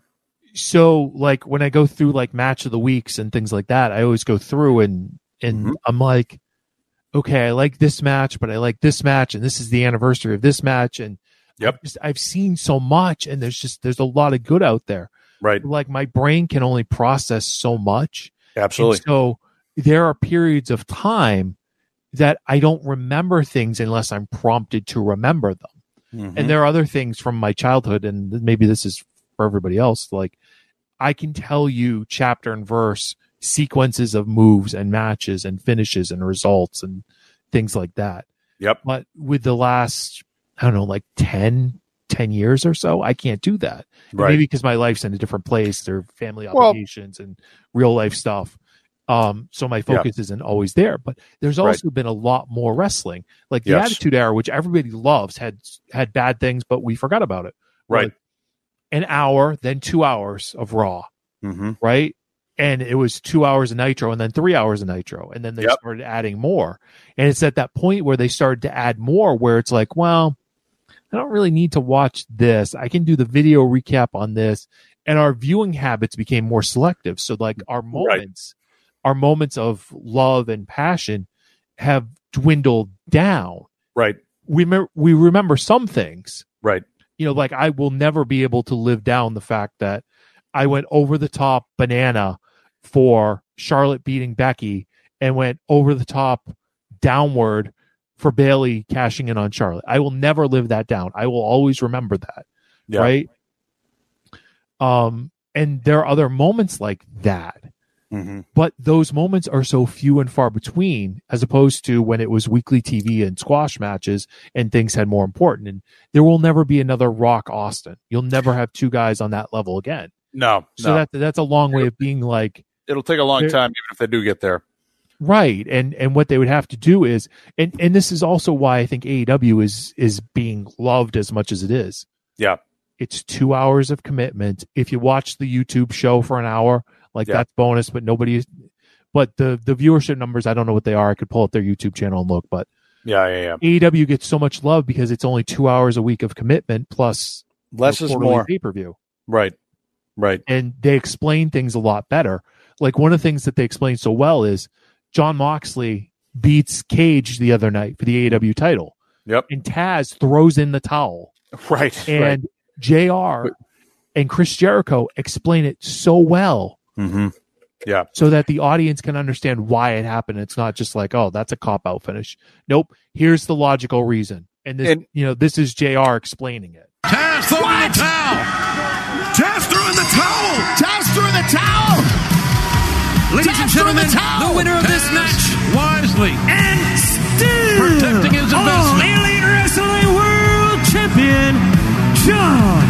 So like when I go through like match of the weeks and things like that, I always go through and, and mm-hmm. I'm like, okay, I like this match, but I like this match. And this is the anniversary of this match. And yep. I've, just, I've seen so much and there's just, there's a lot of good out there. Right. Like my brain can only process so much. Absolutely. And so there are periods of time that I don't remember things unless I'm prompted to remember them. Mm-hmm. And there are other things from my childhood, and maybe this is for everybody else. Like, I can tell you chapter and verse sequences of moves and matches and finishes and results and things like that. Yep. But with the last, I don't know, like ten, ten years or so, I can't do that. Right. Maybe because my life's in a different place. There are family obligations well, and real life stuff. Um, so my focus yeah. isn't always there, but there's also right. been a lot more wrestling. Like the yes. Attitude Era, which everybody loves, had had bad things, but we forgot about it. Right. Like an hour, then two hours of Raw. Mm-hmm. Right. And it was two hours of Nitro and then three hours of Nitro. And then they yep. started adding more. And it's at that point where they started to add more where it's like, well, I don't really need to watch this. I can do the video recap on this. And our viewing habits became more selective. So like our moments, right. our moments of love and passion have dwindled down. Right. We, me- we remember some things. Right. You know, like I will never be able to live down the fact that I went over the top banana for Charlotte beating Becky and went over the top downward for Bayley cashing in on Charlotte. I will never live that down. I will always remember that. Yeah. Right. Um, and there are other moments like that, mm-hmm. but those moments are so few and far between as opposed to when it was weekly T V and squash matches and things had more important. And there will never be another Rock Austin. You'll never have two guys on that level again. No. So no. that that's a long way of being like, it'll take a long time, even if they do get there. Right. And and what they would have to do is, and, and this is also why I think A E W is is being loved as much as it is. Yeah. It's two hours of commitment. If you watch the YouTube show for an hour, like yeah. that's bonus, but nobody is, but the, the viewership numbers, I don't know what they are. I could pull up their YouTube channel and look, but yeah, yeah, yeah. A E W gets so much love because it's only two hours a week of commitment plus less is more pay-per-view. Right. Right. And they explain things a lot better. Like one of the things that they explain so well is Jon Moxley beats Cage the other night for the A E W title. Yep. And Taz throws in the towel. Right. And right. J R and Chris Jericho explain it so well. Mm-hmm. Yeah. So that the audience can understand why it happened. It's not just like, oh, that's a cop-out finish. Nope. Here's the logical reason. And this, and, you know, this is J R explaining it. Taz throwing the towel. Taz throwing the towel. Taz throwing the towel. Ladies Taz and gentlemen, the, the winner of Taz this match, wisely and still protecting his investment, Elite Wrestling World Champion, Jon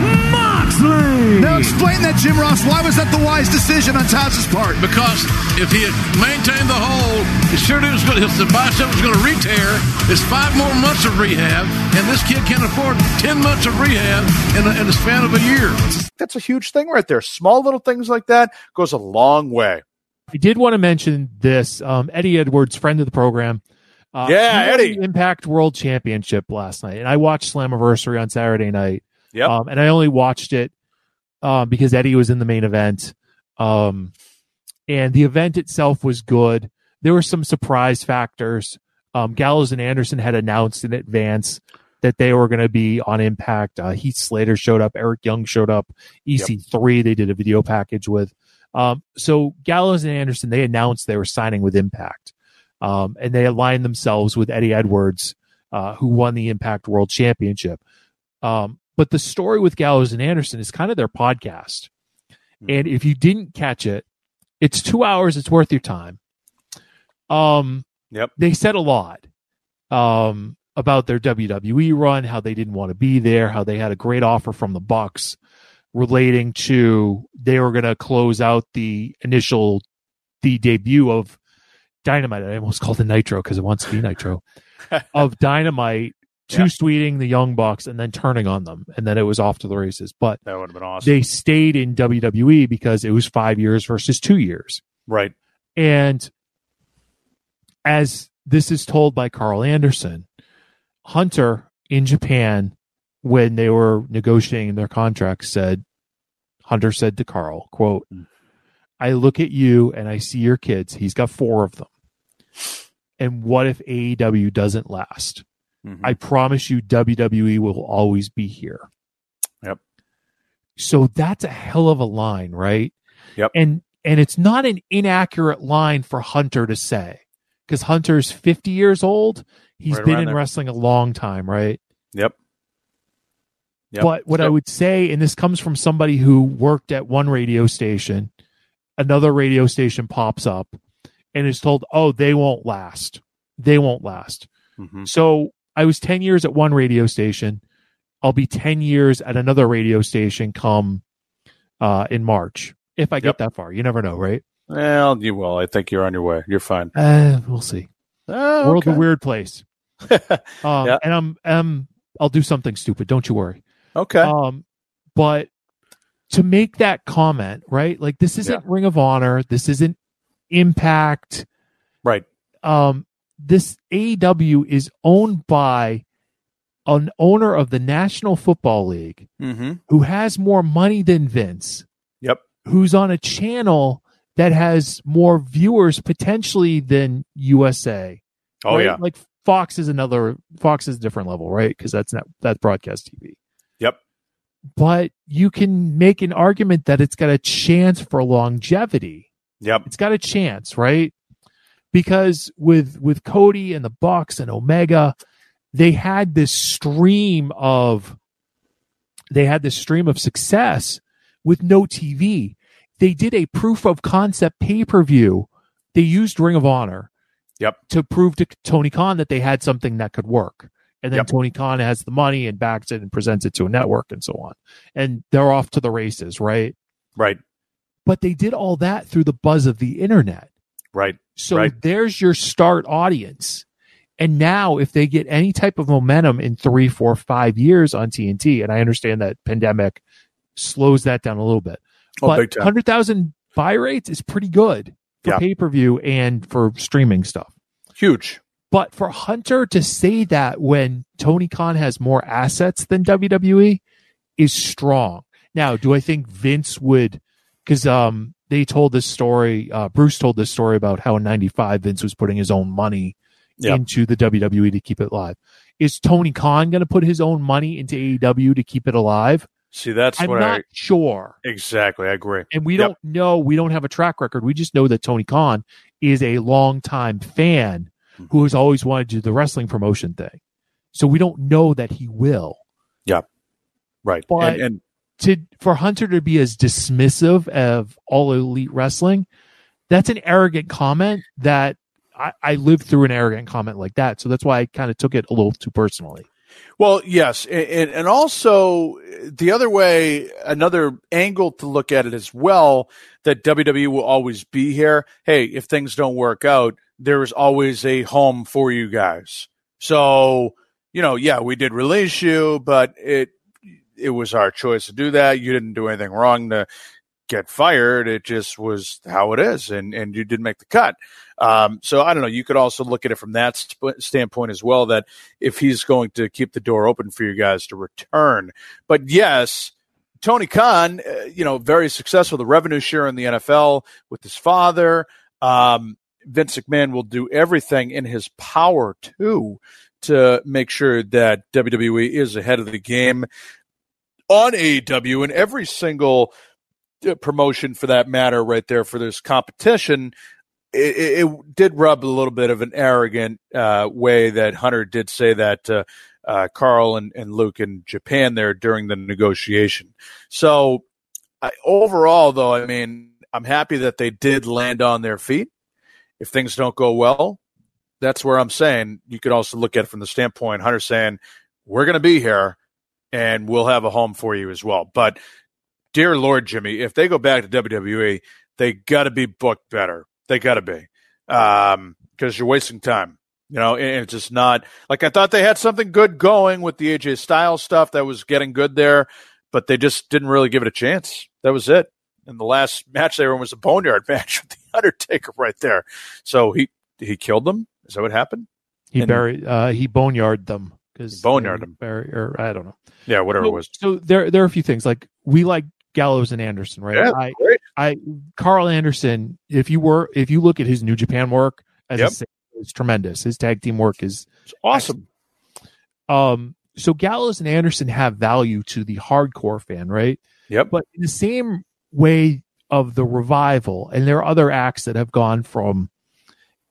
Moxley. Now explain that, Jim Ross. Why was that the wise decision on Taz's part? Because if he had maintained the hold, it sure was going to, if the bicep was going to re-tear, it's five more months of rehab, and this kid can't afford ten months of rehab in, a, in the span of a year. That's a huge thing right there. Small little things like that goes a long way. I did want to mention this. Um, Eddie Edwards, friend of the program. Uh, yeah, Eddie. Impact World Championship last night. And I watched Slammiversary on Saturday night. Yep. Um, and I only watched it um, because Eddie was in the main event. Um, and the event itself was good. There were some surprise factors. Um, Gallows and Anderson had announced in advance that they were going to be on Impact. Uh, Heath Slater showed up. Eric Young showed up. E C three, yep. They did a video package with. Um, so Gallows and Anderson, they announced they were signing with Impact. Um, and they aligned themselves with Eddie Edwards, uh, who won the Impact World Championship. Um, but the story with Gallows and Anderson is kind of their podcast. Mm-hmm. And if you didn't catch it, it's two hours. It's worth your time. Um, yep. They said a lot um, about their W W E run, how they didn't want to be there, how they had a great offer from the Bucks relating to they were going to close out the initial, the debut of Dynamite. I almost called it Nitro because it wants to be Nitro. Of Dynamite, two yeah. sweeting the Young Bucks and then turning on them. And then it was off to the races. But that would have been awesome. They stayed in W W E because it was five years versus two years. Right. And as this is told by Carl Anderson, Hunter in Japan, when they were negotiating their contract, said, Hunter said to Carl, quote, I look at you and I see your kids. He's got four of them. And what if A E W doesn't last? Mm-hmm. I promise you W W E will always be here. Yep. So that's a hell of a line, right? Yep. And and it's not an inaccurate line for Hunter to say. because Hunter's fifty years old. He's Right been around in there. wrestling a long time, right? Yep. Yep. But what So- I would say, and this comes from somebody who worked at one radio station, another radio station pops up and is told, oh, they won't last. They won't last. Mhm. So I was ten years at one radio station. I'll be ten years at another radio station come uh, in March. If I get Yep. that far. You never know, right? Well, you will. I think you're on your way. You're fine. Uh, we'll see. Oh, World's okay. a weird place. Um, Yeah. And I'm, um, I'll do something stupid. Don't you worry. Okay. Um, but to make that comment, right? Like this isn't Yeah. Ring of Honor. This isn't Impact. Right. Um, this A E W is owned by an owner of the National Football League Mm-hmm. who has more money than Vince, Yep. who's on a channel that has more viewers potentially than U S A. Oh, right? yeah. Like Fox is another, Fox is a different level, right? Because that's not, that's broadcast T V. Yep. But you can make an argument that it's got a chance for longevity. Yep. It's got a chance, right? Because with with Cody and the Bucks and Omega, they had this stream of they had this stream of success with no T V. They did a proof of concept pay-per-view. They used Ring of Honor Yep. to prove to Tony Khan that they had something that could work. And then Yep. Tony Khan has the money and backs it and presents it to a network and so on. And they're off to the races, right? Right. But they did all that through the buzz of the internet. Right. So Right. there's your start audience. And now if they get any type of momentum in three, four, five years on T N T, and I understand that pandemic slows that down a little bit, Oh, but big time. one hundred thousand buy rates is pretty good for Yeah. pay-per-view and for streaming stuff. Huge. But for Hunter to say that when Tony Khan has more assets than W W E is strong. Now, do I think Vince would, because um, they told this story, uh, Bruce told this story about how in ninety-five Vince was putting his own money Yep. into the W W E to keep it live. Is Tony Khan going to put his own money into A E W to keep it alive? See, that's I'm what not I sure. exactly. I agree. And we Yep. don't know, we don't have a track record. We just know that Tony Khan is a longtime fan who has always wanted to do the wrestling promotion thing. So we don't know that he will. Yep. Right. But and, and to for Hunter to be as dismissive of all elite wrestling, that's an arrogant comment that I, I lived through an arrogant comment like that. So that's why I kind of took it a little too personally. Well, yes, and, and also the other way, another angle to look at it as well, that W W E will always be here. Hey, if things don't work out, there is always a home for you guys. So, you know, yeah, we did release you, but it it was our choice to do that. You didn't do anything wrong to get fired. It just was how it is, and and you didn't make the cut. Um, so I don't know. You could also look at it from that sp- standpoint as well, that if he's going to keep the door open for you guys to return. But yes, Tony Khan, uh, you know, very successful, the revenue share in the N F L with his father. Um, Vince McMahon will do everything in his power too to make sure that W W E is ahead of the game on A E W, and every single promotion for that matter right there for this competition. It, it, it did rub a little bit of an arrogant uh, way that Hunter did say that to uh, Carl and, and Luke in Japan there during the negotiation. So I, overall, though, I mean, I'm happy that they did land on their feet. If things don't go well, that's where I'm saying you could also look at it from the standpoint, Hunter saying, we're going to be here and we'll have a home for you as well. But dear Lord, Jimmy, if they go back to W W E, they got to be booked better. They got to be, um, because you're wasting time, you know, and it's just not like I thought they had something good going with the A J Styles stuff that was getting good there, but they just didn't really give it a chance. That was it. And the last match they were in was a Boneyard match with the Undertaker right there. So he, he killed them. Is that what happened? He And- buried, uh, he boneyard them because Boneyard them. Bury, or I don't know. Yeah, whatever so, it was. So there, there are a few things like we like Gallows and Anderson, right? Yeah, I, great. I, Carl Anderson. If you were, if you look at his New Japan work, as Yep. I say, it's tremendous. His tag team work is It's awesome. Um, so Gallows and Anderson have value to the hardcore fan, right? Yep. But in the same way of the Revival, and there are other acts that have gone from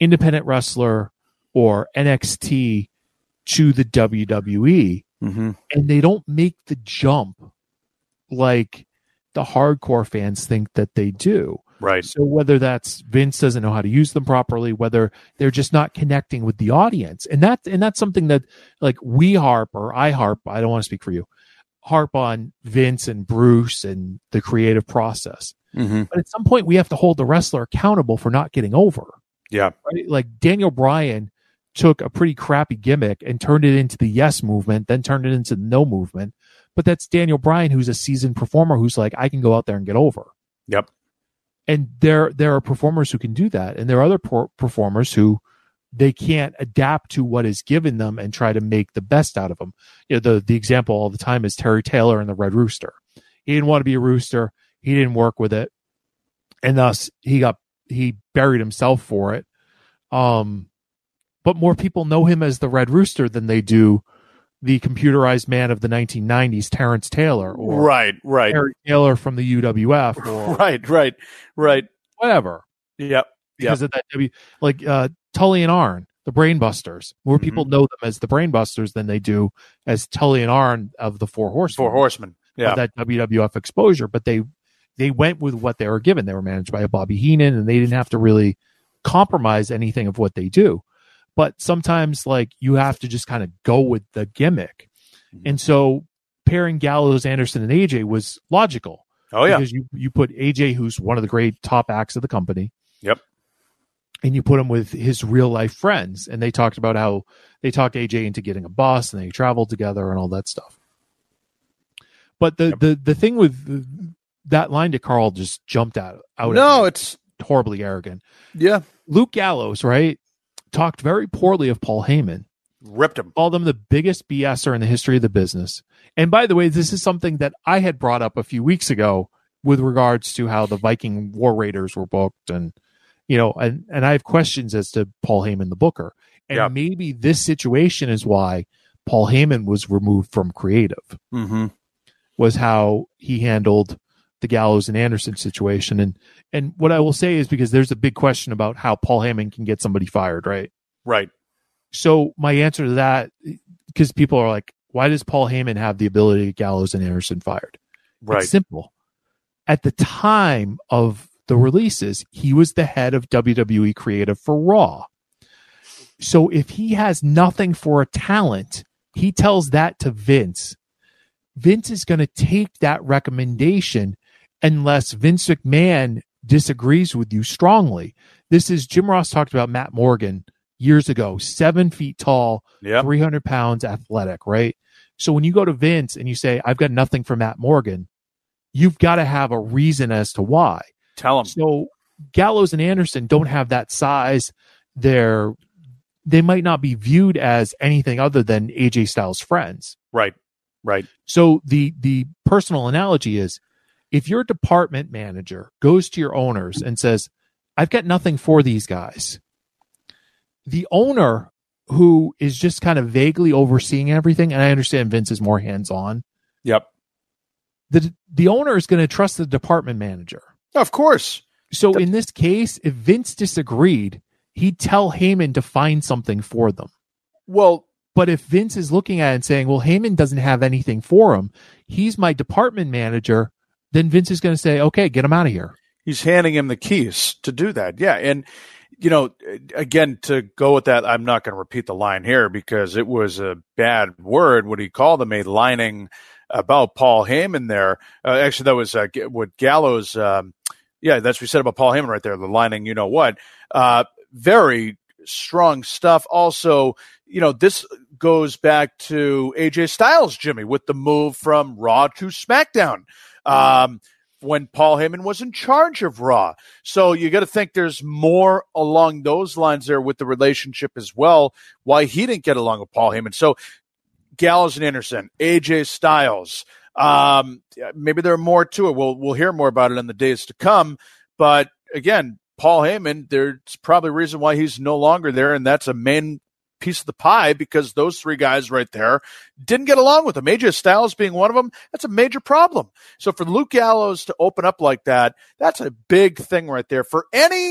independent wrestler or N X T to the W W E, mm-hmm. and they don't make the jump like the hardcore fans think that they do. Right. So whether that's Vince doesn't know how to use them properly, whether they're just not connecting with the audience, and that and that's something that like we harp or I harp. I don't want to speak for you. Harp on Vince and Bruce and the creative process. Mm-hmm. But at some point, we have to hold the wrestler accountable for not getting over. Yeah. Right? Like Daniel Bryan took a pretty crappy gimmick and turned it into the yes movement, then turned it into the no movement. But that's Daniel Bryan, who's a seasoned performer, who's like, I can go out there and get over. Yep. And there, there are performers who can do that. And there are other por- performers who they can't adapt to what is given them and try to make the best out of them. You know, the, the example all the time is Terry Taylor and the Red Rooster. He didn't want to be a rooster. He didn't work with it. And thus he got, he buried himself for it. Um, but more people know him as the Red Rooster than they do the computerized man of the nineteen nineties, Terrence Taylor, or right, right, Terry Taylor from the U W F, or right, right, right, whatever. Yep, because yep. of that W, like uh, Tully and Arn, the Brainbusters. More Mm-hmm. people know them as the Brainbusters than they do as Tully and Arn of the Four Horsemen. Four Horsemen, yeah, of that W W F exposure. But they they went with what they were given. They were managed by a Bobby Heenan, and they didn't have to really compromise anything of what they do. But sometimes, like, you have to just kind of go with the gimmick. Mm-hmm. And so pairing Gallows, Anderson, and A J was logical. Oh, yeah. Because you, you put A J, who's one of the great top acts of the company. Yep. And you put him with his real-life friends. And they talked about how they talked A J into getting a bus, and they traveled together and all that stuff. But the, yep. the, the theying with that line to Carl just jumped out. out no, it's horribly arrogant. Yeah. Luke Gallows, right? Talked very poorly of Paul Heyman. Ripped him. Called him the biggest BSer in the history of the business. And by the way, this is something that I had brought up a few weeks ago with regards to how the Viking War Raiders were booked. And, you know, and, and I have questions as to Paul Heyman, the booker. And yeah. maybe this situation is why Paul Heyman was removed from creative. Mm-hmm. Was how he handled the Gallows and Anderson situation. And and what I will say is, because there's a big question about how Paul Heyman can get somebody fired, right? Right. So my answer to that, because people are like, why does Paul Heyman have the ability to get Gallows and Anderson fired? Right. It's simple. At the time of the releases, he was the head of W W E creative for Raw. So if he has nothing for a talent, he tells that to Vince. Vince is going to take that recommendation unless Vince McMahon disagrees with you strongly. This is, Jim Ross talked about Matt Morgan years ago, seven feet tall, yep. three hundred pounds, athletic, right? So when you go to Vince and you say, I've got nothing for Matt Morgan, you've got to have a reason as to why. Tell him. So Gallows and Anderson don't have that size. They're, they might not be viewed as anything other than A J Styles' friends. Right. Right. So the the personal analogy is, if your department manager goes to your owners and says, I've got nothing for these guys, the owner, who is just kind of vaguely overseeing everything, and I understand Vince is more hands-on. Yep. The the owner is going to trust the department manager. Of course. So in this case, if Vince disagreed, he'd tell Heyman to find something for them. Well, but if Vince is looking at it and saying, well, Heyman doesn't have anything for him, he's my department manager, then Vince is going to say, okay, get him out of here. He's handing him the keys to do that. Yeah. And, you know, again, to go with that, I'm not going to repeat the line here because it was a bad word. What he called him, a lining about Paul Heyman there. Uh, actually, that was uh, what Gallows, um, yeah, that's what we said about Paul Heyman right there, the lining, you know what. Uh, very strong stuff. Also, you know, this goes back to A J Styles, Jimmy, with the move from Raw to SmackDown um, when Paul Heyman was in charge of Raw. So you got to think there's more along those lines there with the relationship as well, why he didn't get along with Paul Heyman. So Gallows and Anderson, A J Styles, um, maybe there are more to it. We'll, we'll hear more about it in the days to come. But again, Paul Heyman, there's probably a reason why he's no longer there, and that's a main piece of the pie because those three guys right there didn't get along with him. A J Styles being one of them, that's a major problem. So for Luke Gallows to open up like that, that's a big thing right there. For any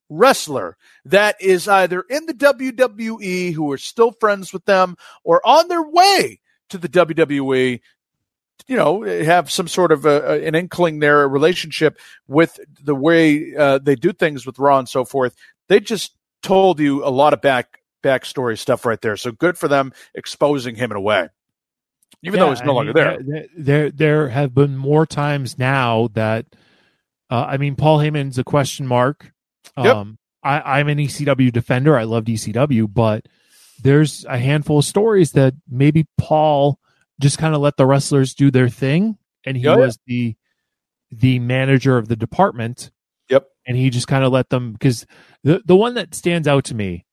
wrestler that is either in the W W E who are still friends with them or on their way to the W W E, you know, have some sort of a, an inkling there, a relationship with the way uh, they do things with Raw and so forth. They just told you a lot of back backstory stuff right there. So good for them exposing him in a way, even yeah, though he's no I longer mean, there. There, there have been more times now that, uh, I mean, Paul Heyman's a question mark. Yep. Um, I, I'm an E C W defender. I loved E C W, but there's a handful of stories that maybe Paul just kind of let the wrestlers do their thing, and he oh, was yeah. the the manager of the department. Yep. And he just kind of let them, because the the one that stands out to me,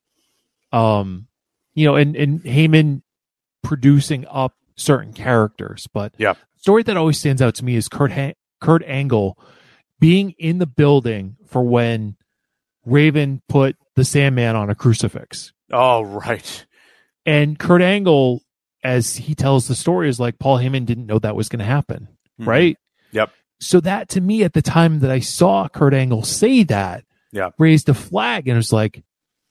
um, you know, and and Heyman producing up certain characters, but yeah, the story that always stands out to me is Kurt ha- Kurt Angle being in the building for when Raven put the Sandman on a crucifix. Oh, right. And Kurt Angle, as he tells the story, is like, Paul Heyman didn't know that was going to happen, mm-hmm. right? Yep. So that, to me, at the time that I saw Kurt Angle say that, yeah, raised a flag, and it was like,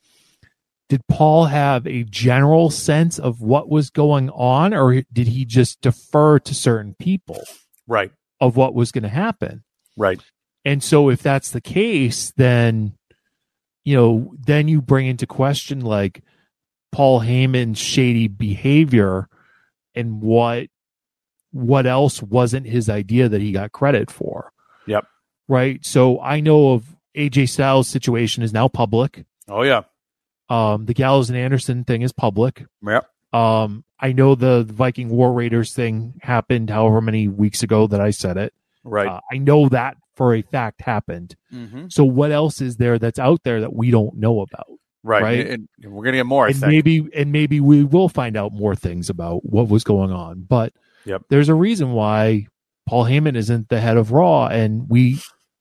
did Paul have a general sense of what was going on, or did he just defer to certain people, right, of what was going to happen? Right. And so if that's the case, then, you know, then you bring into question like Paul Heyman's shady behavior and what what else wasn't his idea that he got credit for. Yep. Right. So I know of A J Styles' situation is now public. Oh yeah. Um, the Gallows and Anderson thing is public. Yep. Um, I know the Viking War Raiders thing happened however many weeks ago that I said it. Right. Uh, I know that for a fact happened. Mm-hmm. So what else is there that's out there that we don't know about? Right. Right. And, and we're going to get more, I and think. maybe, and maybe we will find out more things about what was going on, but yep. there's a reason why Paul Heyman isn't the head of Raw. And we,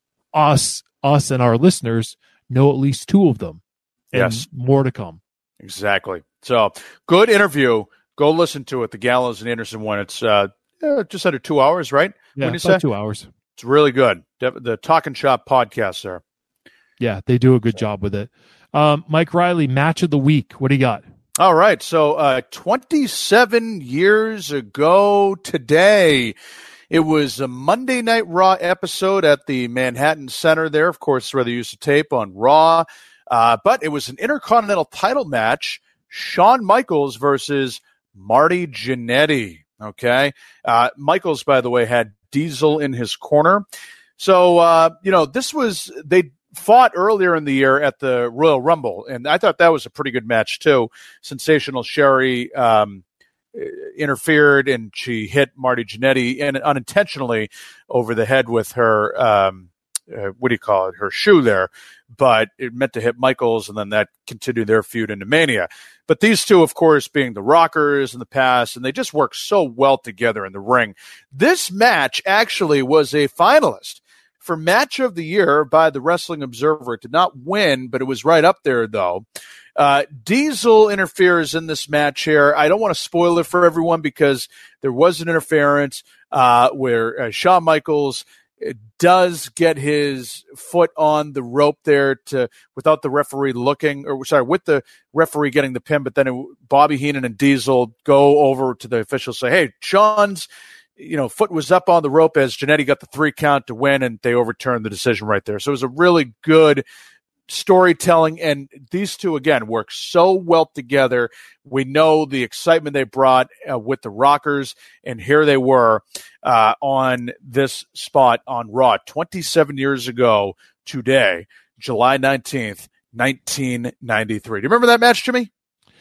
us, us and our listeners know at least two of them. And yes. more to come. Exactly. So good interview. Go listen to it. The Gallows and Anderson one. It's uh, uh, just under two hours, right? Yeah, when you about say? two hours. It's really good. The Talking Shop podcast there. Yeah, they do a good job with it. Um, Mike Riley, match of the week. What do you got? All right. So uh, twenty-seven years ago today, it was a Monday Night Raw episode at the Manhattan Center there. Of course, where they used to tape on Raw. Uh, but it was an Intercontinental title match. Shawn Michaels versus Marty Jannetty. Okay. Uh, Michaels, by the way, had Diesel in his corner. So, uh, you know, this was, they fought earlier in the year at the Royal Rumble, and I thought that was a pretty good match too. Sensational Sherry um, interfered, and she hit Marty Jannetty and unintentionally over the head with her, um, uh, what do you call it, her shoe there. But it meant to hit Michaels, and then that continued their feud into Mania. But these two, of course, being the Rockers in the past, and they just work so well together in the ring. This match actually was a finalist for Match of the Year by the Wrestling Observer. It did not win, but it was right up there, though. Uh, Diesel interferes in this match here. I don't want to spoil it for everyone because there was an interference uh, where uh, Shawn Michaels does get his foot on the rope there to without the referee looking, or sorry, with the referee getting the pin, but then it, Bobby Heenan and Diesel go over to the officials, say, hey, Shawn's you know, foot was up on the rope as Jannetty got the three count to win, and they overturned the decision right there. So it was a really good storytelling, and these two, again, work so well together. We know the excitement they brought uh, with the Rockers, and here they were uh, on this spot on Raw twenty-seven years ago today, July nineteenth, nineteen ninety-three. Do you remember that match, Jimmy?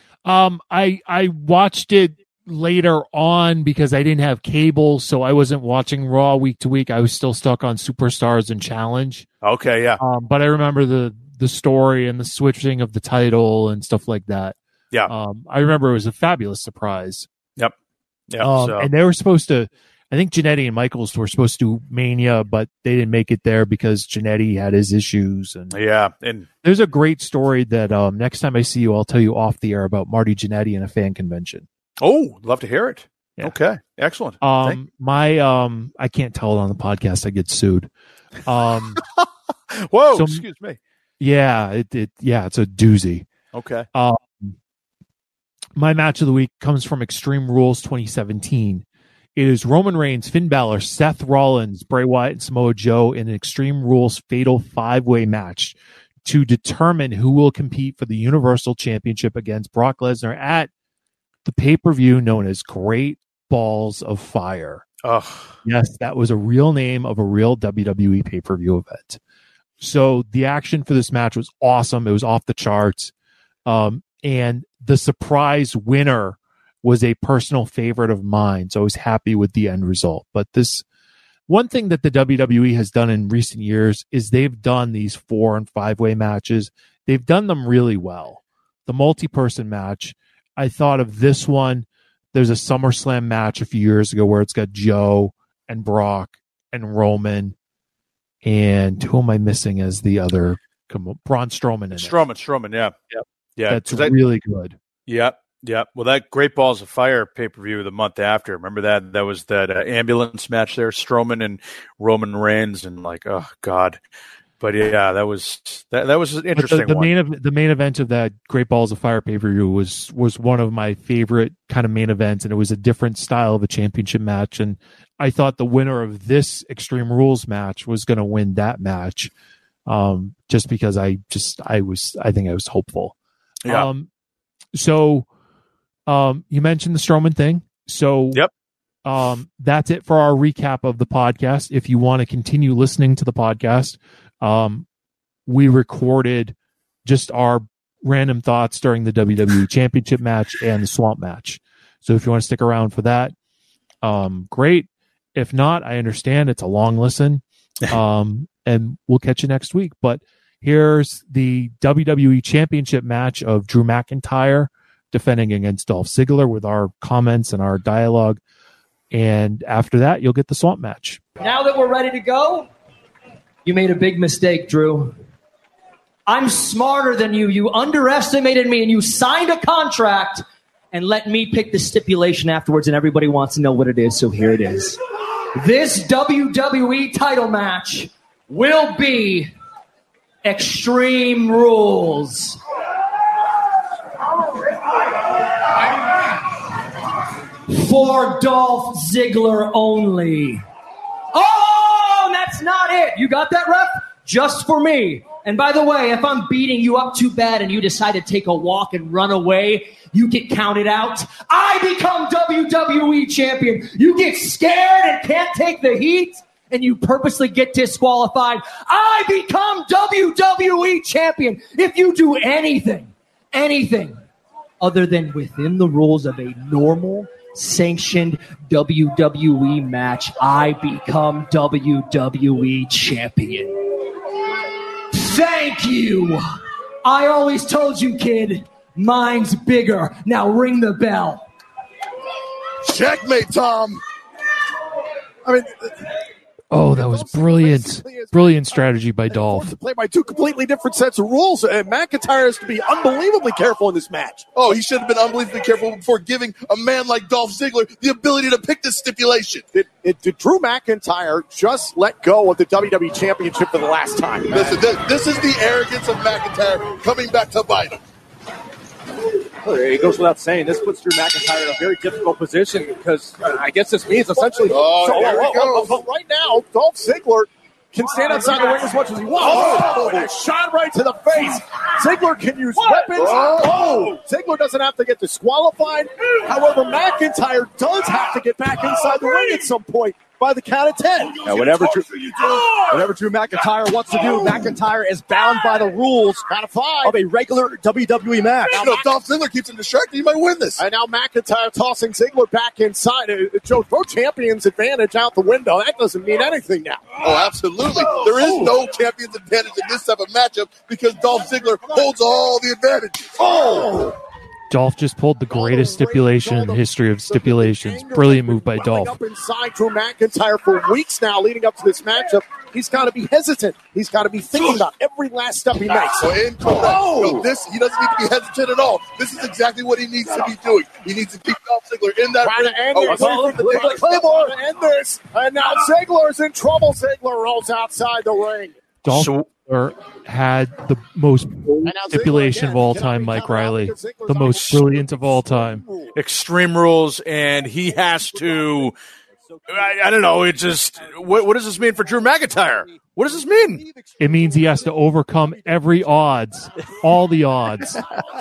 Um, I I watched it later on because I didn't have cable, so I wasn't watching Raw week to week. I was still stuck on Superstars and Challenge. Okay, yeah. Um, but I remember the the story and the switching of the title and stuff like that. Yeah. Um, I remember it was a fabulous surprise. Yep. Yeah. Um, so. And they were supposed to, I think Jannetty and Michaels were supposed to do Mania, but they didn't make it there because Jannetty had his issues. And yeah. And there's a great story that um, next time I see you, I'll tell you off the air about Marty Jannetty and a fan convention. Oh, love to hear it. Yeah. Okay. Excellent. Um, my, um, I can't tell it on the podcast. I get sued. Um, Whoa, so, excuse me. Yeah, it, it yeah, it's a doozy. Okay. Um, my match of the week comes from Extreme Rules twenty seventeen. It is Roman Reigns, Finn Balor, Seth Rollins, Bray Wyatt, and Samoa Joe in an Extreme Rules fatal five-way match to determine who will compete for the Universal Championship against Brock Lesnar at the pay-per-view known as Great Balls of Fire. Ugh. Yes, that was a real name of a real W W E pay-per-view event. So the action for this match was awesome. It was off the charts. Um, and the surprise winner was a personal favorite of mine. So I was happy with the end result. But this one thing that the W W E has done in recent years is they've done these four and five way matches. They've done them really well. The multi-person match, I thought of this one. There's a SummerSlam match a few years ago where it's got Joe and Brock and Roman. And who am I missing as the other? Braun Strowman in it. Strowman, Strowman, yeah. Yep. Yeah. That's really that, good. Yeah. Yeah, well, that Great Balls of Fire pay-per-view the month after, remember that? That was that uh, ambulance match there, Strowman and Roman Reigns, and like, oh, God. But yeah, that was that, that was an interesting the, the one. Main ev- the main event of that Great Balls of Fire pay-per-view was, was one of my favorite kind of main events, and it was a different style of a championship match, and I thought the winner of this Extreme Rules match was going to win that match, um, just because I just, I was, I think I was hopeful. Yeah. Um, so... Um, you mentioned the Strowman thing. So yep. um, that's it for our recap of the podcast. If you want to continue listening to the podcast, um, we recorded just our random thoughts during the W W E Championship match and the Swamp match. So if you want to stick around for that, um, great. If not, I understand it's a long listen, um, and we'll catch you next week. But here's the W W E Championship match of Drew McIntyre defending against Dolph Ziggler with our comments and our dialogue. And after that, you'll get the Swamp match. Now that we're ready to go, you made a big mistake, Drew. I'm smarter than you. You underestimated me and you signed a contract and let me pick the stipulation afterwards, and everybody wants to know what it is, so here it is. This W W E title match will be Extreme Rules. For Dolph Ziggler only. Oh, that's not it. You got that, ref? Just for me. And by the way, if I'm beating you up too bad and you decide to take a walk and run away, you get counted out. I become W W E champion. You get scared and can't take the heat, and you purposely get disqualified. I become W W E champion. If you do anything, anything other than within the rules of a normal sanctioned W W E match, I become W W E champion. Thank you. I always told you, kid, mine's bigger. Now ring the bell. Checkmate, Tom. I mean, oh, that was brilliant. Brilliant strategy by Dolph. To play by two completely different sets of rules, and McIntyre has to be unbelievably careful in this match. Oh, he should have been unbelievably careful before giving a man like Dolph Ziggler the ability to pick this stipulation. Did, it, did Drew McIntyre just let go of the W W E Championship for the last time? Listen, this, this is the arrogance of McIntyre coming back to bite him. Well, it goes without saying, this puts Drew McIntyre in a very difficult position because uh, I guess this means essentially. Oh, so, here we oh, oh, go. oh, right now, Dolph Ziggler can stand outside the ring as much as he wants. Oh, and a shot right to the face. Ziggler can use weapons. Oh, Ziggler doesn't have to get disqualified. However, McIntyre does have to get back inside the ring at some point by the count of ten. Now, whatever Drew, whatever Drew McIntyre wants to do, McIntyre is bound by the rules of a regular W W E match. You know, if Dolph Ziggler keeps him distracted, he might win this. And now McIntyre tossing Ziggler back inside. Joe, throw champion's advantage out the window. That doesn't mean anything now. Oh, absolutely. There is no champion's advantage in this type of matchup because Dolph Ziggler holds all the advantages. Oh! Dolph just pulled the greatest stipulation in the history of stipulations. Brilliant move by Dolph. Up inside Drew McIntyre for weeks now leading up to this matchup. He's got to be hesitant. He's got to be thinking about every last step he makes. So incorrect. Oh. No, this, he doesn't need to be hesitant at all. This is exactly what he needs to be doing. He needs to keep Dolph Ziggler in that Trying ring. to end Oh, this. Oh, the Claymore to end this. And now Ziggler's in trouble. Ziggler rolls outside the ring. Dolph, So Ziggler had the most stipulation of all time, Mike Riley. The most brilliant of all time. Extreme Rules, and he has to, I, I don't know, it just, what, what does this mean for Drew McIntyre? What does this mean? It means he has to overcome every odds, all the odds.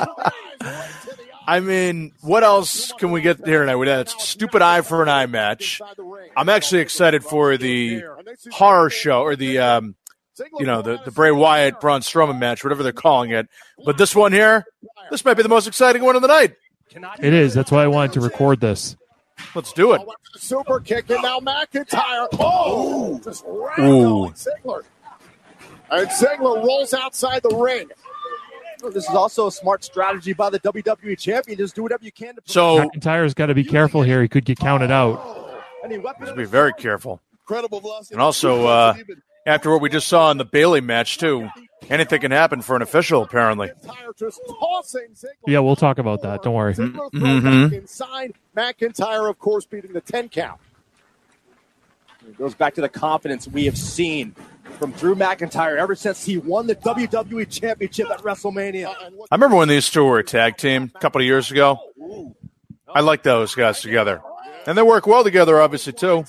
I mean, what else can we get here tonight? We had a stupid eye for an eye match. I'm actually excited for the horror show, or the, um, you know, the, the Bray Wyatt, Braun Strowman match, whatever they're calling it. But this one here, this might be the most exciting one of the night. It is. That's why I wanted to record this. Let's do it. Super kick, and now McIntyre. Oh, just ran Ooh. Ziggler. And Ziggler rolls outside the ring. This is also a smart strategy by the W W E champion. Just do whatever you can to. So McIntyre's got to be careful here. He could get counted out. Just be very careful. And also, uh, after what we just saw in the Bayley match, too, anything can happen for an official, apparently. Yeah, we'll talk about that. Don't worry. Mm-hmm. Inside, McIntyre, of course, beating the ten count. It goes back to the confidence we have seen from Drew McIntyre ever since he won the W W E Championship at WrestleMania. I remember when these two were a tag team a couple of years ago. I like those guys together. And they work well together, obviously, too.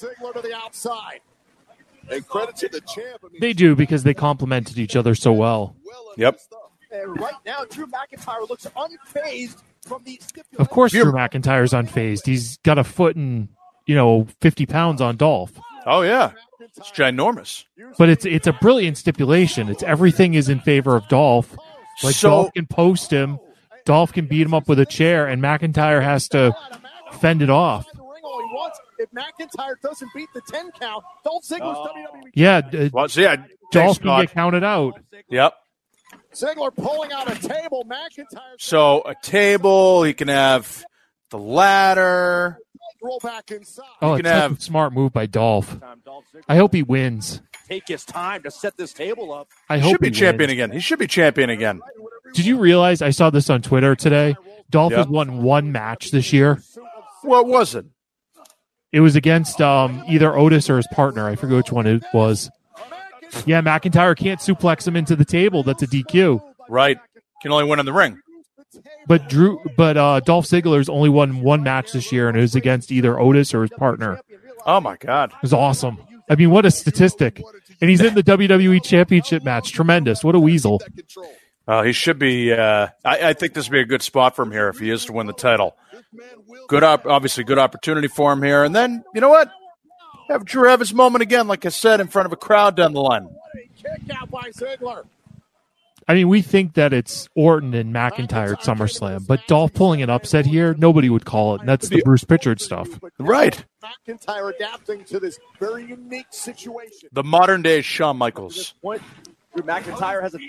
And credit to the champ. I mean, They do, because they complemented each other so well. Yep. And right now, Drew McIntyre looks unfazed from the stipulation. Of course, Drew McIntyre's unfazed. He's got a foot and, you know, fifty pounds on Dolph. Oh, yeah. It's ginormous. But it's it's a brilliant stipulation. It's everything is in favor of Dolph. Like, So- Dolph can post him, Dolph can beat him up with a chair, and McIntyre has to fend it off. If McIntyre doesn't beat the ten count, Dolph Ziggler's W W E. Yeah, uh, Well, so yeah, Dolph thanks, can Scott. get counted out. Yep. Ziggler pulling out a table. McIntyre So a table, he can have the ladder. roll back inside. Oh, can it's such have- a smart move by Dolph. I hope he wins. Take his time to set this table up. I He hope should be he champion wins. again. He should be champion again. Did you realize, I saw this on Twitter today, Dolph Yeah. has won one match this year. What was it? It was against um, either Otis or his partner. I forget which one it was. Yeah, McIntyre can't suplex him into the table. That's a D Q. Right. Can only win in the ring. But Drew, but uh, Dolph Ziggler's only won one match this year, and it was against either Otis or his partner. It Oh, my God. was awesome. I mean, what a statistic! And he's in the W W E Championship match. Tremendous. What a weasel. Uh, he should be. Uh, I, I think this would be a good spot for him here if he is to win the title. Good, op- obviously, good opportunity for him here. And then, you know what? Have Drew have his moment again, like I said, in front of a crowd down the line. Kick out by Ziggler. I mean, we think that it's Orton and McIntyre at SummerSlam, but Dolph pulling an upset here, nobody would call it. And that's the Bruce Pritchard stuff. Right. McIntyre adapting to this very unique situation. The modern day Shawn Michaels. Point. Drew McIntyre has a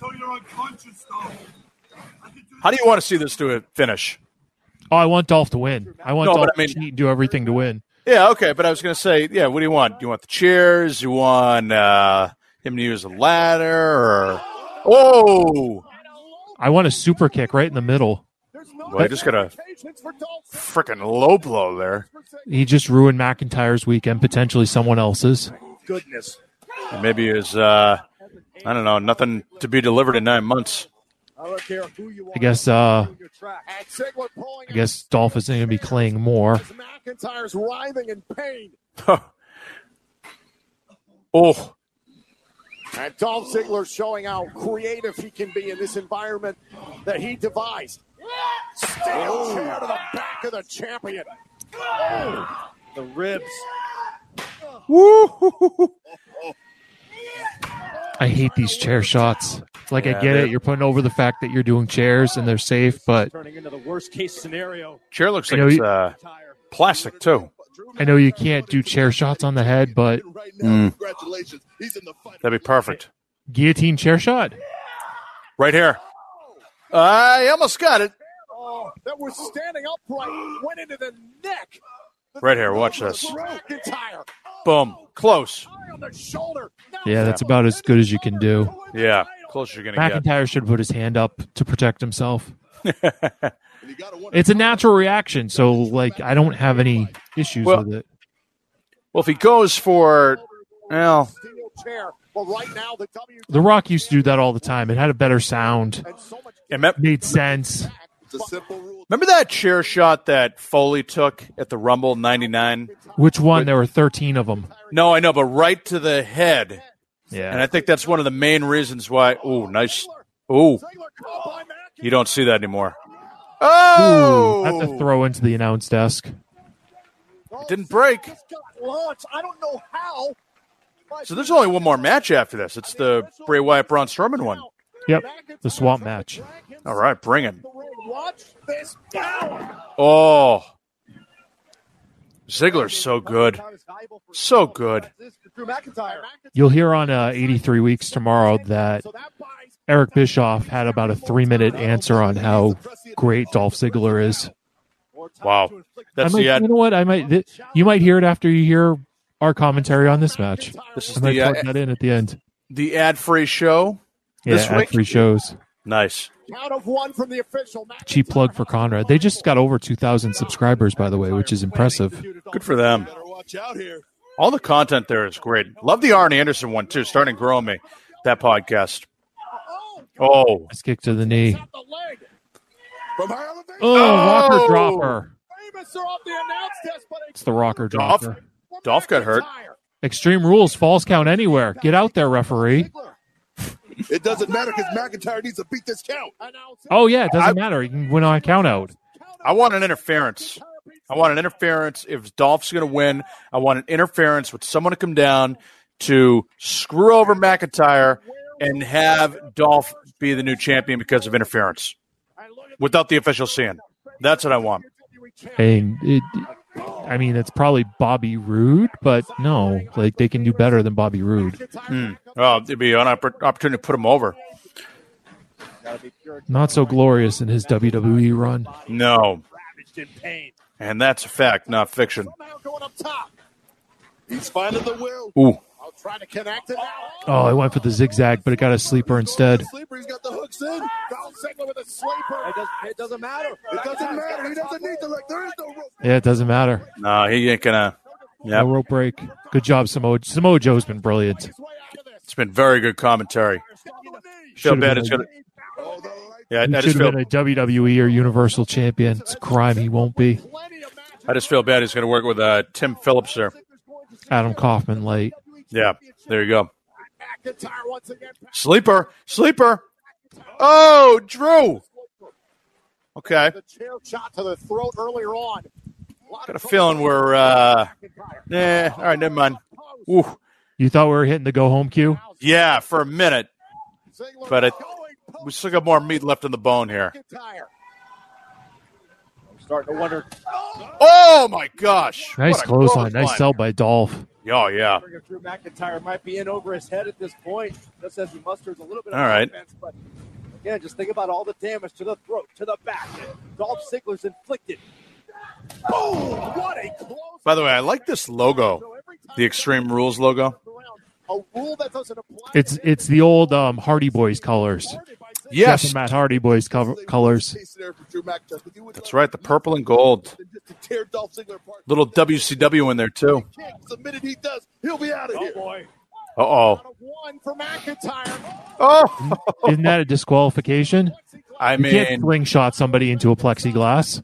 How do you want to see this to a finish? Oh, I want Dolph to win. I want No, Dolph but I mean- to cheat and do everything to win. Yeah, okay, but I was going to say, yeah, what do you want? You want the chairs? You want uh, him to use a ladder? Or oh, I want a super kick right in the middle. well, I just got a freaking low blow there. He just ruined McIntyre's weekend, potentially someone else's. goodness. And maybe is uh, I don't know, nothing to be delivered in nine months. I don't care who you I guess uh, And Ziggler pulling I guess Dolph is going to be playing more. out. McIntyre's writhing in pain. Oh, And Dolph Ziggler showing how creative he can be in this environment that he devised. Steel chair to the back of the champion. Oh, The ribs. woo! I hate these chair shots. Like, Yeah, I get they're- it. You're putting over the fact that you're doing chairs and they're safe, but Turning into the worst case scenario. Chair looks I like know it's you- uh, plastic too. I know you can't do chair shots on the head, but right now, congratulations. He's in the fight. That'd be perfect. guillotine chair shot. Right here. I almost got it. oh, that was standing upright, went into the neck. Right here. Watch this. McIntyre Boom. Close. on the shoulder. Yeah, that's about as good as you can do. Yeah. Close you're going to get. McIntyre should put his hand up to protect himself. It's a natural reaction, so like I don't have any issues Well- with it. Well, if he goes for, well, Steel chair Well, right now, the W. The Rock used to do that all the time. It had a better sound. It me- made sense. Remember that chair shot that Foley took at the Rumble ninety-nine? Which one? There were thirteen of them. No, I know, but right to the head. Yeah. And I think that's one of the main reasons why. Ooh, nice. Ooh. You don't see that anymore. Oh! Ooh, had to throw into the announce desk. It didn't break. I don't know how. So there's only one more match after this. It's the Bray Wyatt Braun Strowman one. Yep, the swamp match. All right, bring it. Watch this power. Oh. Ziggler's so good. So good. You'll hear on uh, eighty-three Weeks tomorrow that Eric Bischoff had about a three-minute answer on how great Dolph Ziggler is. Wow. That's I might, the ad. You know what? I might. Th- you might hear it after you hear our commentary on this match. This is I might the, uh, plug that in at the end. The ad-free show Yeah, this week? ad-free shows. Nice. Count of one from the official. Cheap plug for Conrad. They just got over two thousand subscribers, by the way, which is impressive. Good for them. All the content there is great. Love the Arn Anderson one, too. Starting to grow on me, that podcast. Oh. Let's kick to the knee. From her Oh, Oh. rocker dropper. famous are off the announce desk, but It's the rocker Dolph, dropper. Dolph got hurt. Extreme Rules, falls count anywhere. Get out there, referee. It doesn't matter because McIntyre needs to beat this count. Oh, yeah, it doesn't matter. You can win on count out. I want an interference. I want an interference. If Dolph's going to win, I want an interference with someone to come down to screw over McIntyre and have Dolph be the new champion because of interference without the official seeing. That's what I want. And it, I mean, it's probably Bobby Roode, but no, like they can do better than Bobby Roode. Hmm. Well, it'd be an oppor- opportunity to put him over. Not so glorious in his W W E run. No. And that's a fact, not fiction. going up top. He's finding the will. Ooh. I'll try to connect it now. Oh, I went for the zigzag, but it got a sleeper instead. Sleeper, he's got the hooks in. Dolph Ziggler with a sleeper. It, does, it doesn't matter. It doesn't matter. He doesn't need the leg. There is no rope. Yeah, it doesn't matter. No, he ain't going to. No rope break. Good job, Samoa. Samoa Joe's been brilliant. It's been very good commentary. Feel Should've bad been it's a- going to. Yeah, I, He I should just have feel. been a W W E or Universal Champion. It's a crime he won't be. I just feel bad. He's going to work with uh, Tim Phillips there. Adam Kaufman late. Yeah, there you go. Sleeper, sleeper. Oh, Drew. Okay, The chair shot to the throat earlier on. got a feeling we're. Uh, eh, all right, never mind. Ooh. You thought we were hitting the go home cue? Yeah, for a minute, but it, we still got more meat left in the bone here. Starting to wonder. Oh my gosh! Nice What a clothesline. Nice clothesline. sell by Dolph. Oh yeah. Drew McIntyre might be in over his head at this point, just as he musters a little bit of All right. offense. But again, just think about all the damage to the throat, to the back. Dolph Ziggler's inflicted. Boom! What a close. By the way, I like this logo, the Extreme Rules logo. A rule that doesn't apply. It's it's the old um, Hardy Boys colors. Yes, Jeff and Matt Hardy Boys cover, colors. that's right. The purple and gold. Tear Dolph Ziggler apart. Little W C W in there too. The minute he does, he'll be out of here. Boy. Uh oh. One for McIntyre. Oh. Isn't that a disqualification? I You can't mean, slingshot somebody into a plexiglass.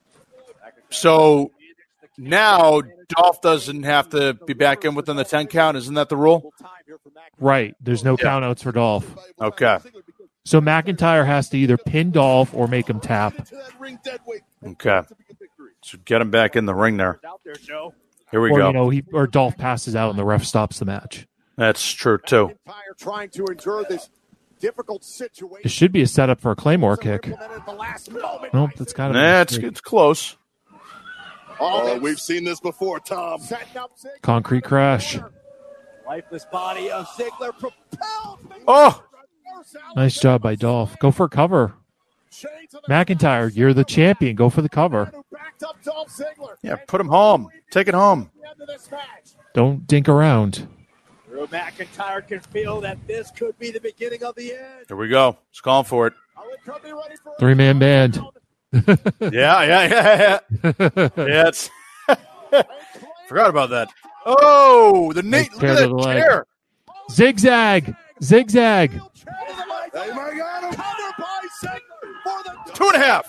so now Dolph doesn't have to be back in within the ten count. Isn't that the rule? Right. There's no Yeah. countouts for Dolph. Okay. So McIntyre has to either pin Dolph or make him tap. Okay. So get him back in the ring there. Here we or, go. you know, he or Dolph passes out and the ref stops the match. That's true too. McIntyre trying to endure this difficult situation. It should be a setup for a Claymore kick. At the last moment. Nope, that's got to Nah, it's be it's close. Oh, we've seen this before, Tom. Setting up Ziggler. concrete crash. Lifeless body of Ziggler propelled. Oh, Nice job by Dolph. Go for cover. McIntyre, you're the champion. Go for the cover. Backed up Dolph Ziggler. yeah. Put him home. Take it home. End of this match. Don't dink around. Drew McIntyre can feel that this could be the beginning of the end. Here we go. It's calling for it. Come be ready for Three man band. Yeah, yeah, yeah, yeah. Yeah, it's. Forgot about that. Oh, the Nate. Look Pair at to that the leg. chair. Zigzag. Zigzag. Two and a half.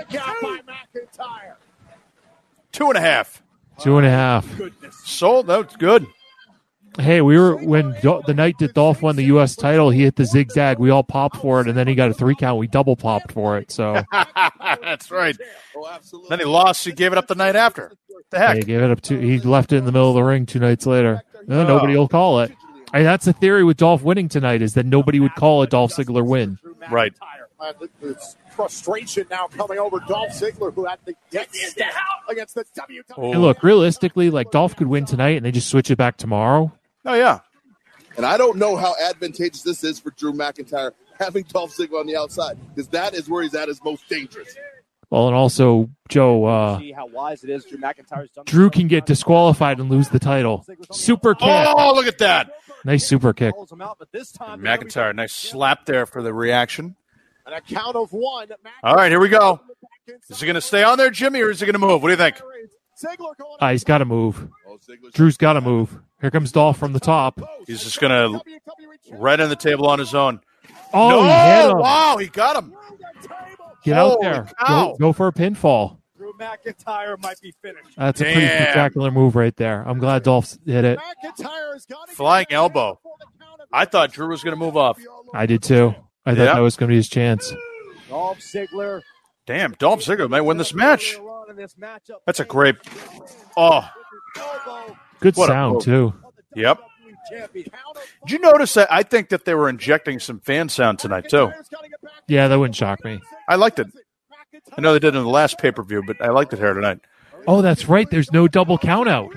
Two and a half. Two and a half. Sold. That's good. Hey, we were when Do- the night that Dolph won the U S title, he hit the zigzag. We all popped for it, and then he got a three count. We double popped for it. So that's right. Then he lost. He gave it up the night after. The heck? Yeah, he gave it up to. He left it in the middle of the ring two nights later. No, nobody will call it. And that's the theory with Dolph winning tonight is that nobody would call a Dolph Ziggler win. Right. It's frustration now coming over Dolph Ziggler, who had the death against the W W E. And look, realistically, like Dolph could win tonight, and they just switch it back tomorrow. Oh yeah. And I don't know how advantageous this is for Drew McIntyre having Dolph Ziggler on the outside, because that is where he's at his most dangerous. Well, and also, Joe, uh, See how wise it is. Drew McIntyre's done Drew can get disqualified and lose the title. Super kick. Oh, look at that. Nice super kick. McIntyre, nice slap there for the reaction. And a count of one. All right, here we go. Is he going to stay on there, Jimmy, or is he going to move? What do you think? Uh, he's got to move. Drew's got to move. Here comes Dolph from the top. He's just going to right on the table on his own. Oh, no! he hit him. Wow, he got him. Get out Holy there. cow. Go, go for a pinfall. Drew McIntyre might be finished. That's a pretty Damn. spectacular move right there. I'm glad Dolph hit it. Flying elbow. I thought Drew was going to move off. I did too. I thought Yeah. that was going to be his chance. Dolph Ziggler. Damn, Dolph Ziggler might win this match. That's a great. Oh, Good What a sound move. too. yep. Did you notice that? I think that they were injecting some fan sound tonight too. Yeah, that wouldn't shock me. I liked it. I know they did it in the last pay per view, but I liked it here tonight. Oh, that's right. There's no double count out.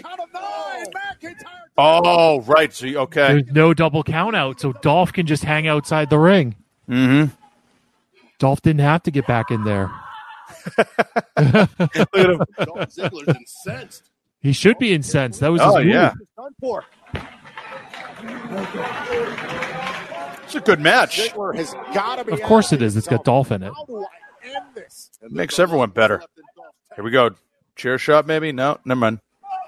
Oh, right. See, okay. There's no double count out, so Dolph can just hang outside the ring. Mm-hmm. Dolph didn't have to get back in there. Look at him. Dolph Ziggler's incensed. He should be incensed. That was his Oh move. yeah, Done for. it's a good match. Ziggler has got to be Of course it is. It's got Dolph in it. How do I end this? It makes everyone better. Here we go. Chair shot, maybe? No, never mind.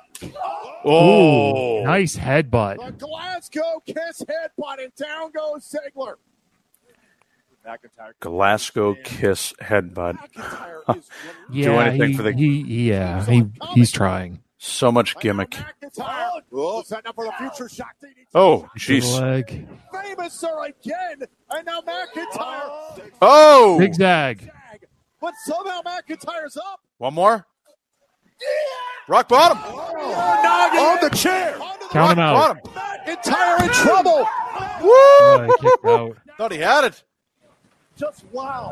Oh, Ooh, nice headbutt. The Glasgow kiss headbutt, and down goes Ziggler. McIntyre. Glasgow kiss headbutt. Yeah, anything he, for the- he, yeah, he, he's trying. So much gimmick. McIntyre. Oh, setting up for the future shock. Oh, To the jeez. leg. Famous sir again, and now McIntyre. Oh, Zigzag. But somehow McIntyre's up. one more. Rock bottom. On the chair. Count him out. Bottom. McIntyre in trouble. Woo! Oh, he kicked out. Thought he had it. Just wow.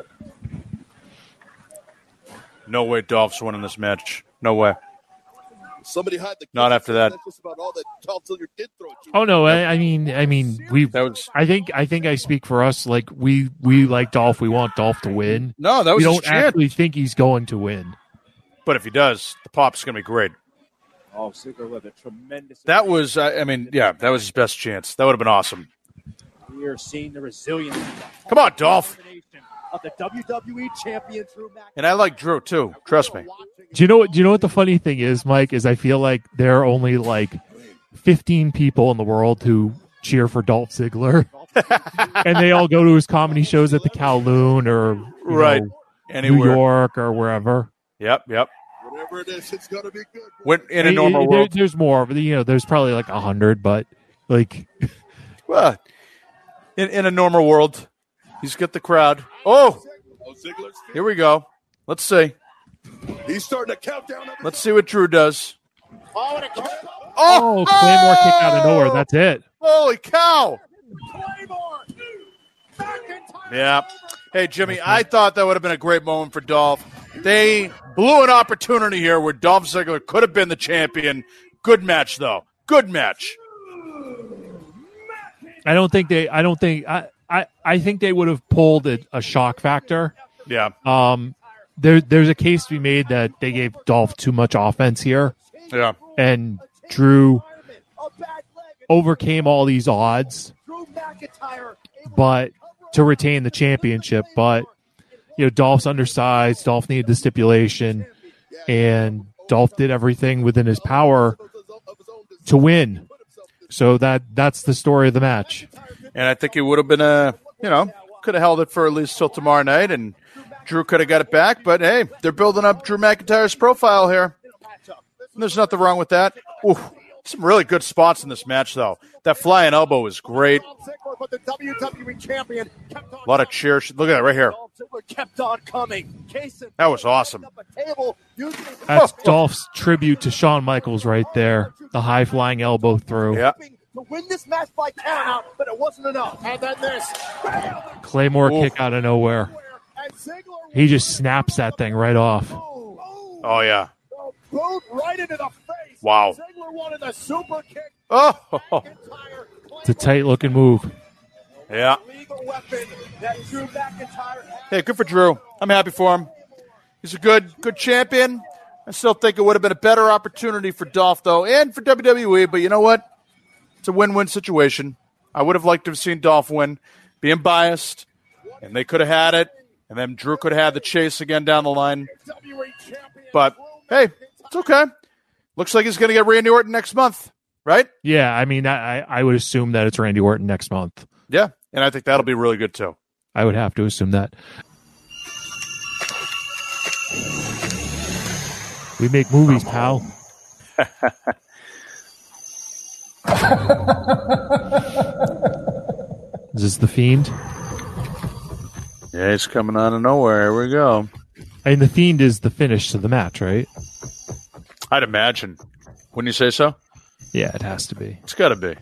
No way Dolph's winning this match. No way. Somebody hide the Not after that. That's just about all that Dolph Ziggler did throw at you. Oh no, I, I mean, I mean, we. That was I think, I think I speak for us. Like we, we like Dolph. We want Dolph to win. no. That We was his don't chance. actually think he's going to win. But if he does, the pop's gonna be great. Oh, Ziggler with a tremendous. That was. I I mean, yeah, that was his best chance. That would have been awesome. We are seeing the resilience Come on, Dolph. of the W W E champion Drew McIntyre. And I like Drew too. Trust me. Do you know what? Do you know what the funny thing is, Mike? Is I feel like there are only like fifteen people in the world who cheer for Dolph Ziggler, and they all go to his comedy shows at the Kowloon or you Right. know, Anywhere. New York or wherever. Yep. Yep. Whatever it is, it's gonna be good. When, in a Hey, normal there- world. there's more. But you know, there's probably like a hundred, but like Well, in, in a normal world, he's got the crowd. Oh, Oh, Ziggler's here we go. Let's see. He's starting to count down. Let's see what Drew does. Oh, and a kick. oh, Claymore kick out of nowhere. That's it. Holy cow! Claymore. McIntyre. Yeah. Hey, Jimmy, I thought that would have been a great moment for Dolph. They blew an opportunity here where Dolph Ziggler could have been the champion. Good match, though. Good match. I don't think they. I don't think. I. I, I think they would have pulled a, a shock factor. Yeah. Um, there there's a case to be made that they gave Dolph too much offense here, Yeah. and Drew overcame all these odds, but to retain the championship. But you know, Dolph's undersized. Dolph needed the stipulation, and Dolph did everything within his power to win. So that that's the story of the match. And I think it would have been a, you know, could have held it for at least till tomorrow night, and Drew could have got it back. But, hey, they're building up Drew McIntyre's profile here. And there's nothing wrong with that. Ooh, some really good spots in this match, though. That flying elbow was great. A lot of cheers. Look at that right here. Kept on coming. That was awesome. That's Dolph's tribute to Shawn Michaels right there. The high flying elbow through. Yeah. To win this match by count out, but it wasn't enough. And then this. Claymore Ooh. kick out of nowhere. He just snaps that thing right off. Oh, yeah. Boot right into the face. Wow. Ziggler wanted a super kick. Oh. It's a tight looking move. Yeah. Hey, good for Drew. I'm happy for him. He's a good, good champion. I still think it would have been a better opportunity for Dolph, though, and for W W E. But you know what? It's a win-win situation. I would have liked to have seen Dolph win, being biased, and they could have had it, and then Drew could have had the chase again down the line. But, hey, it's okay. Looks like he's going to get Randy Orton next month, right? Yeah, I mean, I, I would assume that it's Randy Orton next month. Yeah, and I think that'll be really good, too. I would have to assume that. We make movies, pal. Is this The Fiend? Yeah, he's coming out of nowhere. Here we go. I mean, The Fiend is the finish to the match, right? I'd imagine. Wouldn't you say so? Yeah, it has to be. It's got to be.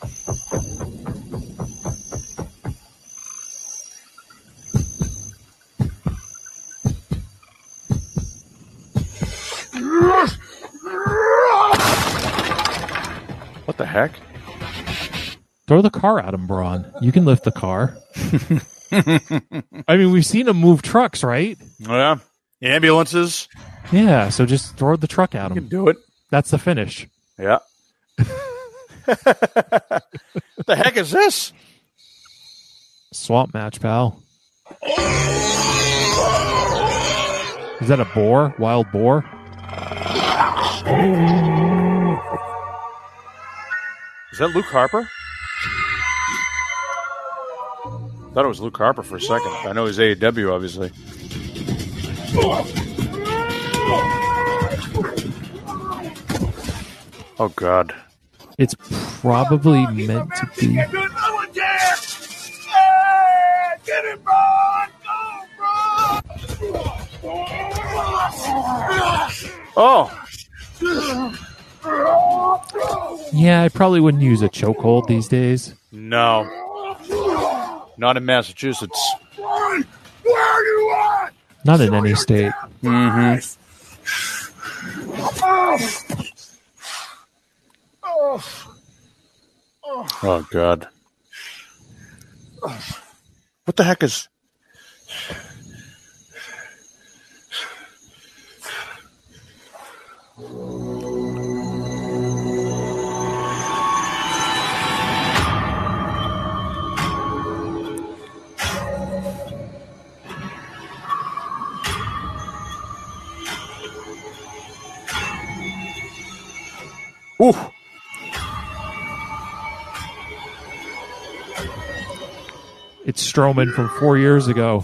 What the heck? Throw the car at him, Braun. You can lift the car. I mean, we've seen him move trucks, right? Oh, yeah. Ambulances. Yeah, so just throw the truck at him. You can do it. That's the finish. Yeah. The heck is this? Swamp match, pal. Is that a boar? Wild boar? Is that Luke Harper? Thought it was Luke Harper for a second. I know he's A E W, obviously. Oh, God. It's probably meant to be. Oh. Yeah, I probably wouldn't use a chokehold these days. No. Not in Massachusetts. Not in any state. Mm-hmm. Oh, God. What the heck is... Ooh. It's Strowman from four years ago.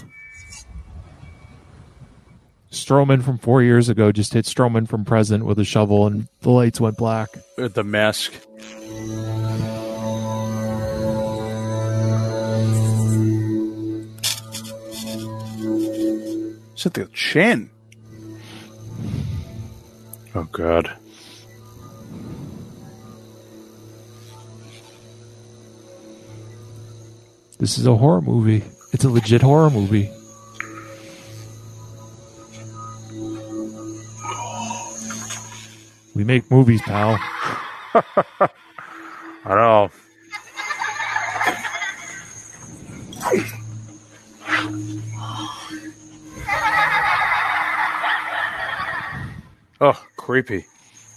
Strowman from four years ago just hit Strowman from present with a shovel and the lights went black. With the mask. Is it the chin? Oh, God. This is a horror movie. It's a legit horror movie. We make movies, pal. I know. Oh, creepy.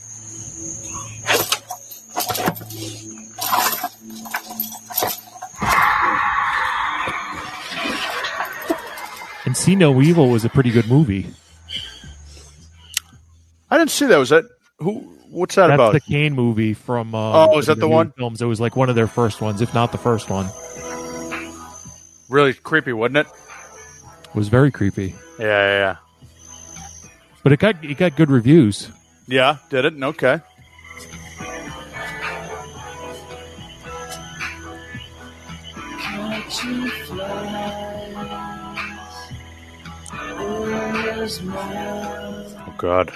And See No Evil was a pretty good movie. I didn't see that. Was that who? What's that That's about? the Kane movie from. Um, Oh, is that the one? Films. It was like one of their first ones, if not the first one. Really creepy, wasn't it? It was very creepy, Yeah, yeah, yeah. but it got it got good reviews. Yeah, did it? Okay. Oh, God.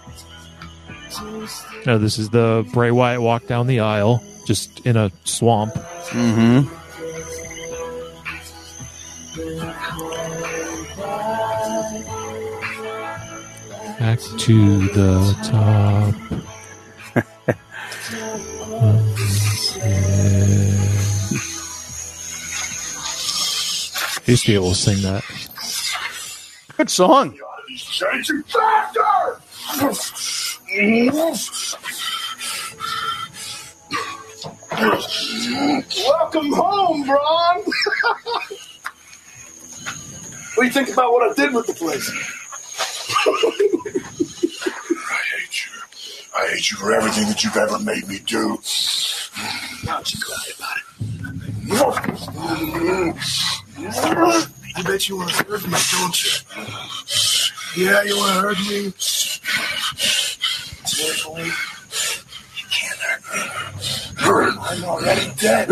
No, this is the Bray Wyatt walk down the aisle, just in a swamp. Mm-hmm. Back to the top. I used to be able to sing that. Good song. Changing factor! Welcome home, Braun! What do you think about what I did with the place? I hate you. I hate you for everything that you've ever made me do. Aren't you glad about it? You bet you want to hurt me, don't you? Yeah, you want to hurt me? Seriously? You can't hurt me. I'm already dead.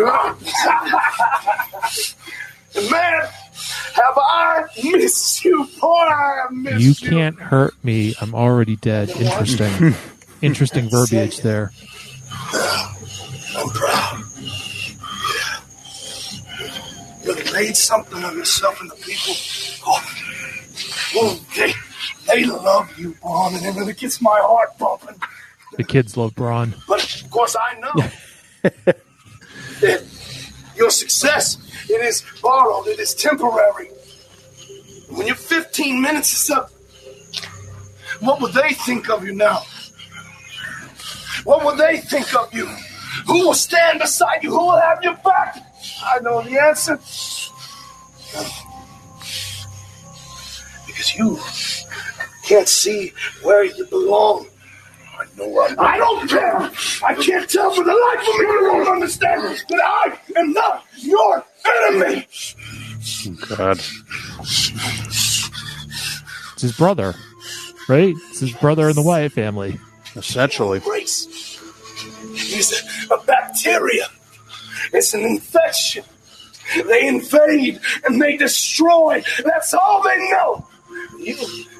Man, have I missed you, boy? I have missed You you. can't hurt me. I'm already dead. Interesting. Interesting verbiage there. I'm proud. Yeah. You laid something on yourself and the people. Oh, oh they, they love you, Braun, and it really gets my heart pumping. The kids love Braun. But, of course, I know that your success, it is borrowed, it is temporary. When your fifteen minutes is up, what would they think of you now? What would they think of you? Who will stand beside you? Who will have your back? I know the answer. Because you can't see where you belong. I know I, I don't care. I can't tell for the life of me. You don't understand that I am not your enemy. God. It's his brother, right? It's his brother in the Wyatt family. Essentially. Race is a, a bacteria. It's an infection. They invade and they destroy. That's all they know. You,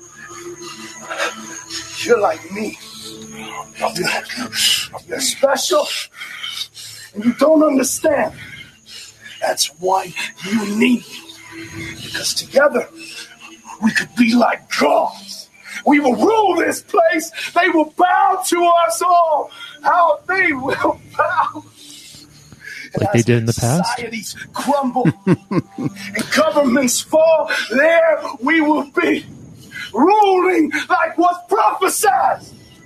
you're like me. You're, you're special, and you don't understand. That's why you need me. Because together, we could be like gods. We will rule this place. They will bow to us all. How they will bow. Like they did in the past? Societies crumble and governments fall. There we will be, ruling like was prophesied.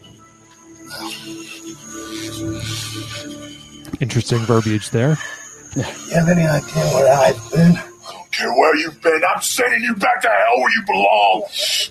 Interesting verbiage there. You have any idea where I've been? I don't care where you've been. I'm sending you back to hell where you belong.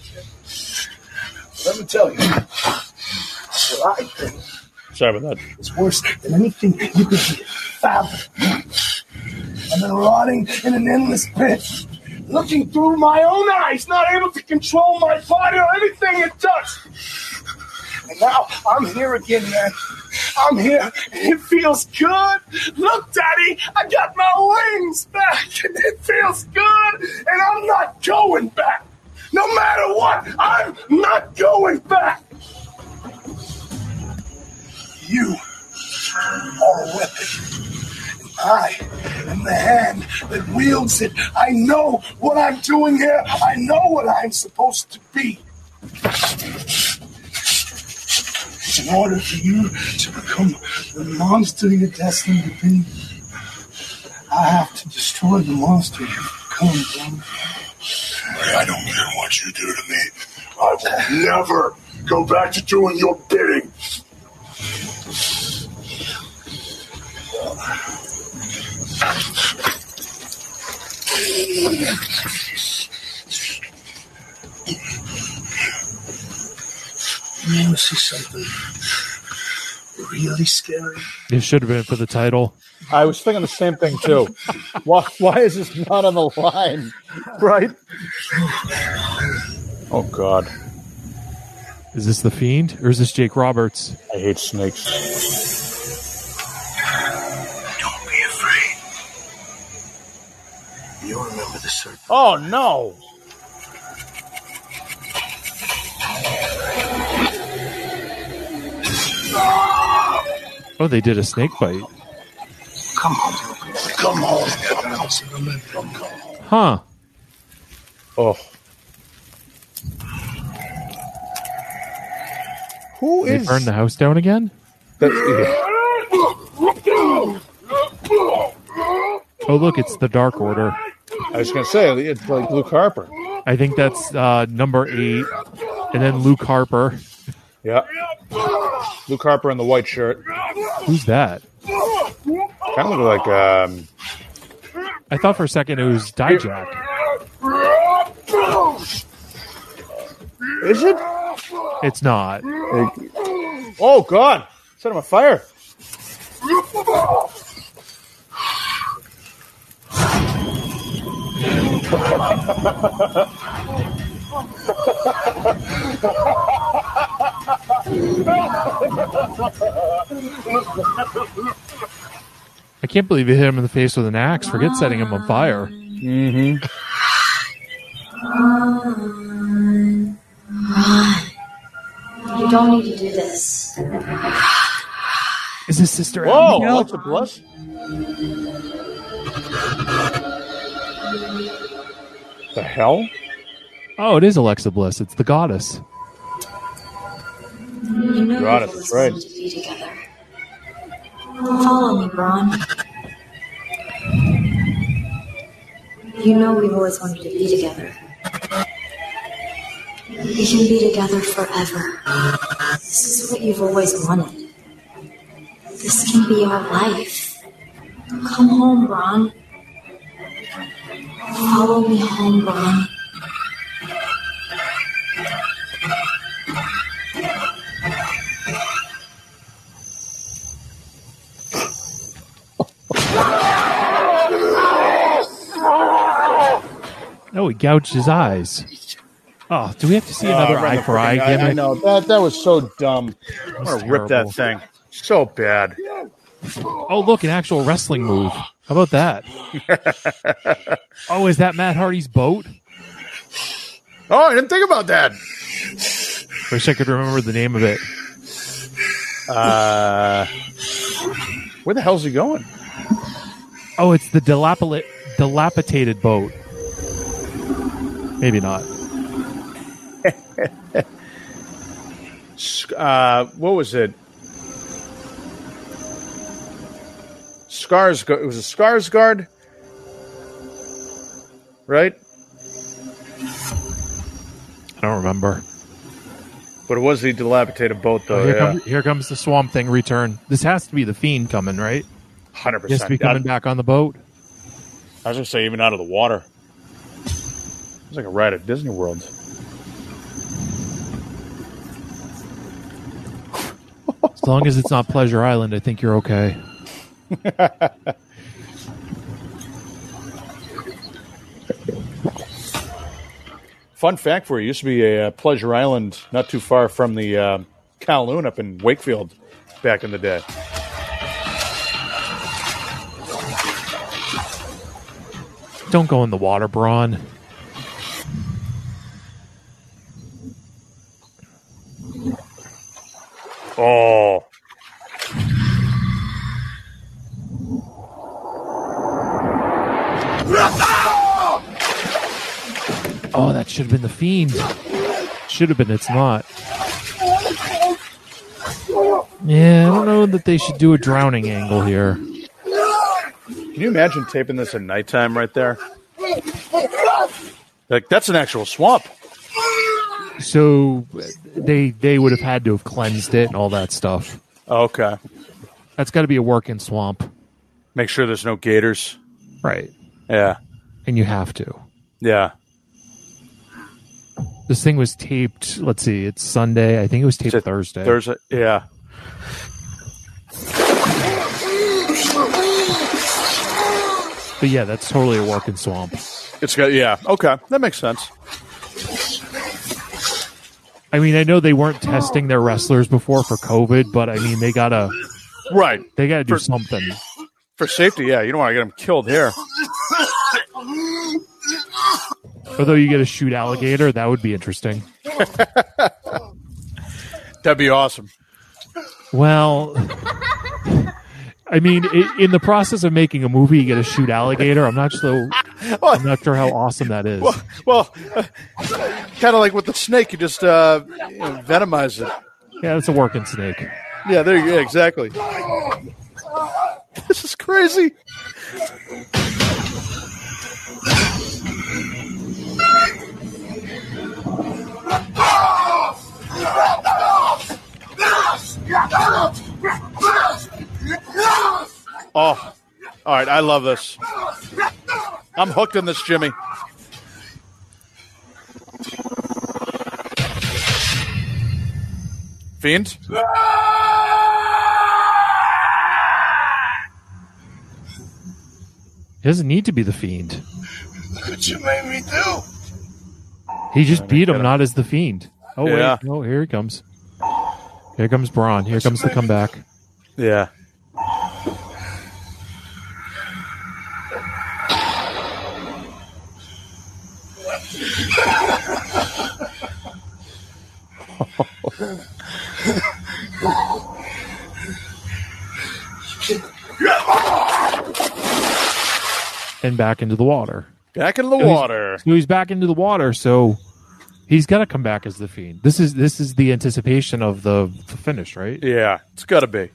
Let me tell you, where I've been Sorry about that. is worse than anything you could fathom. I've been rotting in an endless pit, looking through my own eyes, not able to control my body or anything it does. And now I'm here again, man. I'm here, and it feels good. Look, Daddy, I got my wings back, and it feels good, and I'm not going back. No matter what, I'm not going back. You are a weapon. I am the hand that wields it. I know what I'm doing here. I know what I'm supposed to be. In order for you to become the monster you're destined to be, I have to destroy the monster you've become, John. I don't care what you do to me. I will never go back to doing your bidding. You want to see something really scary. It should have been for the title. I was thinking the same thing too. Why, why is this not on the line? Right? Oh, God. Is this The Fiend or is this Jake Roberts? I hate snakes. Don't be afraid. You'll remember the serpent. Oh, no. Oh, they did a snake bite. Come on. Come on. Come on. Huh. Oh. Who They is... burned the house down again? That, yeah. Oh, look, it's the Dark Order. I was going to say, it's like Luke Harper. I think that's uh, number eight. And then Luke Harper. Yeah. Luke Harper in the white shirt. Who's that? Kind of look like... Um, I thought for a second it was Dijak. Is it? It's not. Oh, God. Set him on fire. I can't believe you hit him in the face with an axe. Forget setting him on fire. Mm-hmm. Run. Run. You don't need to do this. Is this Sister Whoa, Abigail? Alexa Bliss? The hell? Oh, it is Alexa Bliss. It's the goddess. You know Goddess, you've that's always right. wanted to be together. Follow me, Braun. You know we've always wanted to be together. We can be together forever. This is what you've always wanted. This can be our life. Come home, Braun. Follow me home, Braun. No, he gouged his eyes. Oh, do we have to see another Oh, I eye for eye freaking- I, I gimmick? know. That, that was so dumb. I was want to rip that terrible. thing. So bad. Oh, look, an actual wrestling move. How about that? Oh, is that Matt Hardy's boat? Oh, I didn't think about that. Wish I could remember the name of it. Uh, where the hell's he going? Oh, it's the dilapila- dilapidated boat. Maybe not. Uh, what was it? Skarsgård. It was a Skarsgård, right? I don't remember. But it was the dilapidated boat, though. Oh, here, yeah. comes, here comes the Swamp Thing return. This has to be the Fiend coming, right? Hundred He has to be percent. coming back on the boat. I was gonna say even out of the water. It's like a ride at Disney World. As long as it's not Pleasure Island, I think you're okay. Fun fact for you: used to be a uh, Pleasure Island not too far from the uh, Kowloon up in Wakefield back in the day. Don't go in the water, Braun. Oh. Oh, that should have been the Fiend. Should have been. It's not. Yeah, I don't know that they should do a drowning angle here. Can you imagine taping this at nighttime right there? Like, that's an actual swamp. So they they would have had to have cleansed it and all that stuff. Okay. That's got to be a working swamp. Make sure there's no gators. Right. Yeah. And you have to. Yeah. This thing was taped, let's see, it's Sunday. I think it was taped Is it Thursday. Thursday. Yeah. But yeah, that's totally a working swamp. It's got yeah. Okay, that makes sense. I mean, I know they weren't testing their wrestlers before for COVID, but I mean, they gotta right. They gotta do for, something for safety. Yeah, you don't want to get them killed here. Although you get to shoot alligator, that would be interesting. That'd be awesome. Well, I mean, in the process of making a movie, you get to shoot alligator. I'm not so. I'm not sure how awesome that is. Well, well uh, kind of like with the snake, you just uh, you know, venomize it. Yeah, it's a working snake. Yeah, there you go. Yeah, exactly. This is crazy. Oh, all right. I love this. I'm hooked on this, Jimmy. Fiend? He doesn't need to be the Fiend. Look what you made me do. He just beat him, not as the Fiend. Oh, Yeah. wait. Oh, here he comes. Here comes Braun. Here comes the comeback. Yeah. And back into the water. Back into the So he's- water. So he's back into the water, so he's got to come back as the Fiend. This is this is the anticipation of the, the finish, right? Yeah, it's got to be.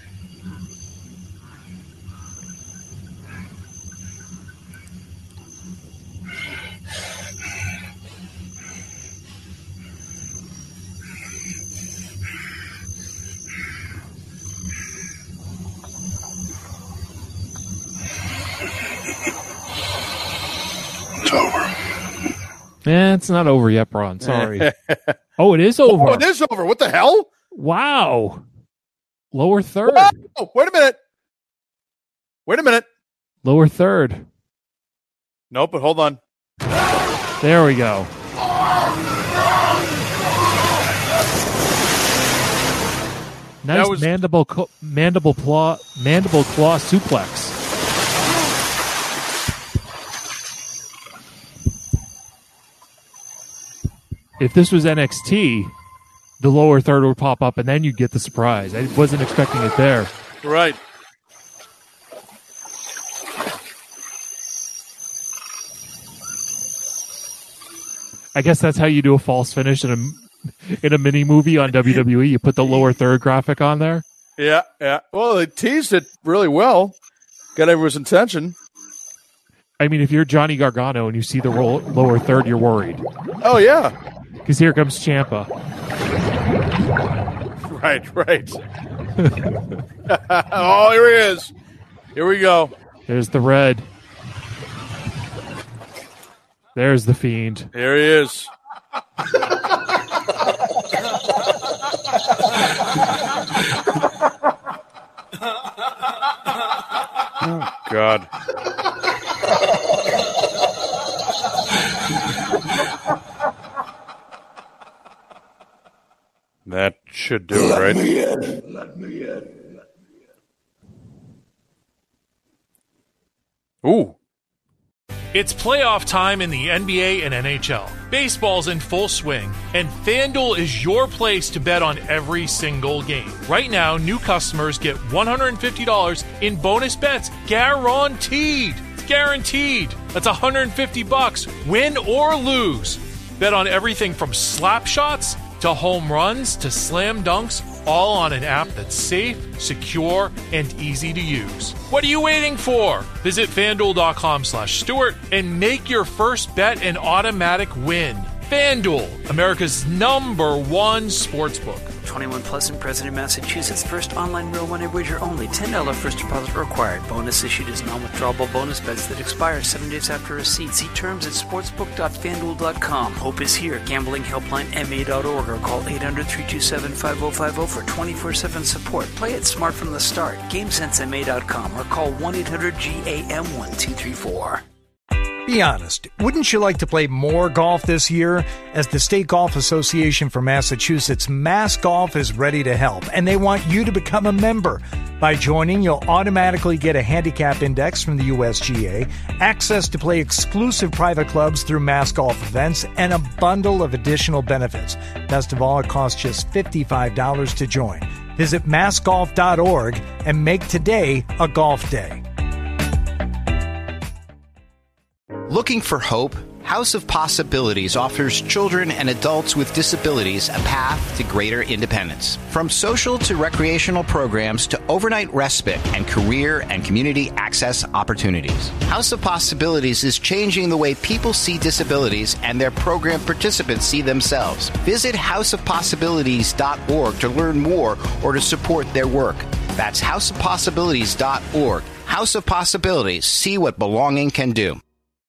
It's over. Eh, it's not over yet, Braun. Sorry. Oh, it is over. Oh, it is over. What the hell? Wow. Lower third. Oh, wait a minute. Wait a minute. Lower third. Nope, but hold on. There we go. Nice was- mandible co- mandible claw mandible claw suplex. If this was N X T, the lower third would pop up, and then you'd get the surprise. I wasn't expecting it there. Right. I guess that's how you do a false finish in a in a mini movie on W W E. You put the lower third graphic on there. Yeah, yeah. Well, they teased it really well. Got everyone's attention. I mean, if you're Johnny Gargano and you see the ro- lower third, you're worried. Oh, yeah. Because here comes Ciampa. Right, right. Oh, here he is. Here we go. There's the red. There's the Fiend. Here he is. Oh, God. That should do it, right? Let me in. Let me in. Ooh. It's playoff time in the N B A and N H L. Baseball's in full swing, and FanDuel is your place to bet on every single game. Right now, new customers get one hundred fifty dollars in bonus bets guaranteed. It's guaranteed. That's one hundred fifty bucks, win or lose. Bet on everything from slap shots to home runs to slam dunks, all on an app that's safe, secure, and easy to use. What are you waiting for? Visit FanDuel.com slash Stewart and make your first bet an automatic win. FanDuel, America's number one sportsbook. twenty-one plus and present in Massachusetts. First online real money wager only. ten dollars first deposit required. Bonus issued as non-withdrawable bonus bets that expire seven days after receipt. See terms at sportsbook dot fanduel dot com. Hope is here. Gambling helpline M A dot org or call eight hundred, three two seven, five oh five oh for twenty-four seven support. Play it smart from the start. GameSense M A dot com or call one eight hundred G A M one two three four. Be honest, wouldn't you like to play more golf this year? As the State Golf Association for Massachusetts, Mass Golf is ready to help, and they want you to become a member. By joining, you'll automatically get a handicap index from the U S G A, access to play exclusive private clubs through Mass Golf events, and a bundle of additional benefits. Best of all, it costs just fifty-five dollars to join. Visit mass golf dot org and make today a golf day. Looking for hope? House of Possibilities offers children and adults with disabilities a path to greater independence. From social to recreational programs to overnight respite and career and community access opportunities. House of Possibilities is changing the way people see disabilities and their program participants see themselves. Visit house of possibilities dot org to learn more or to support their work. That's house of possibilities dot org. House of Possibilities. See what belonging can do.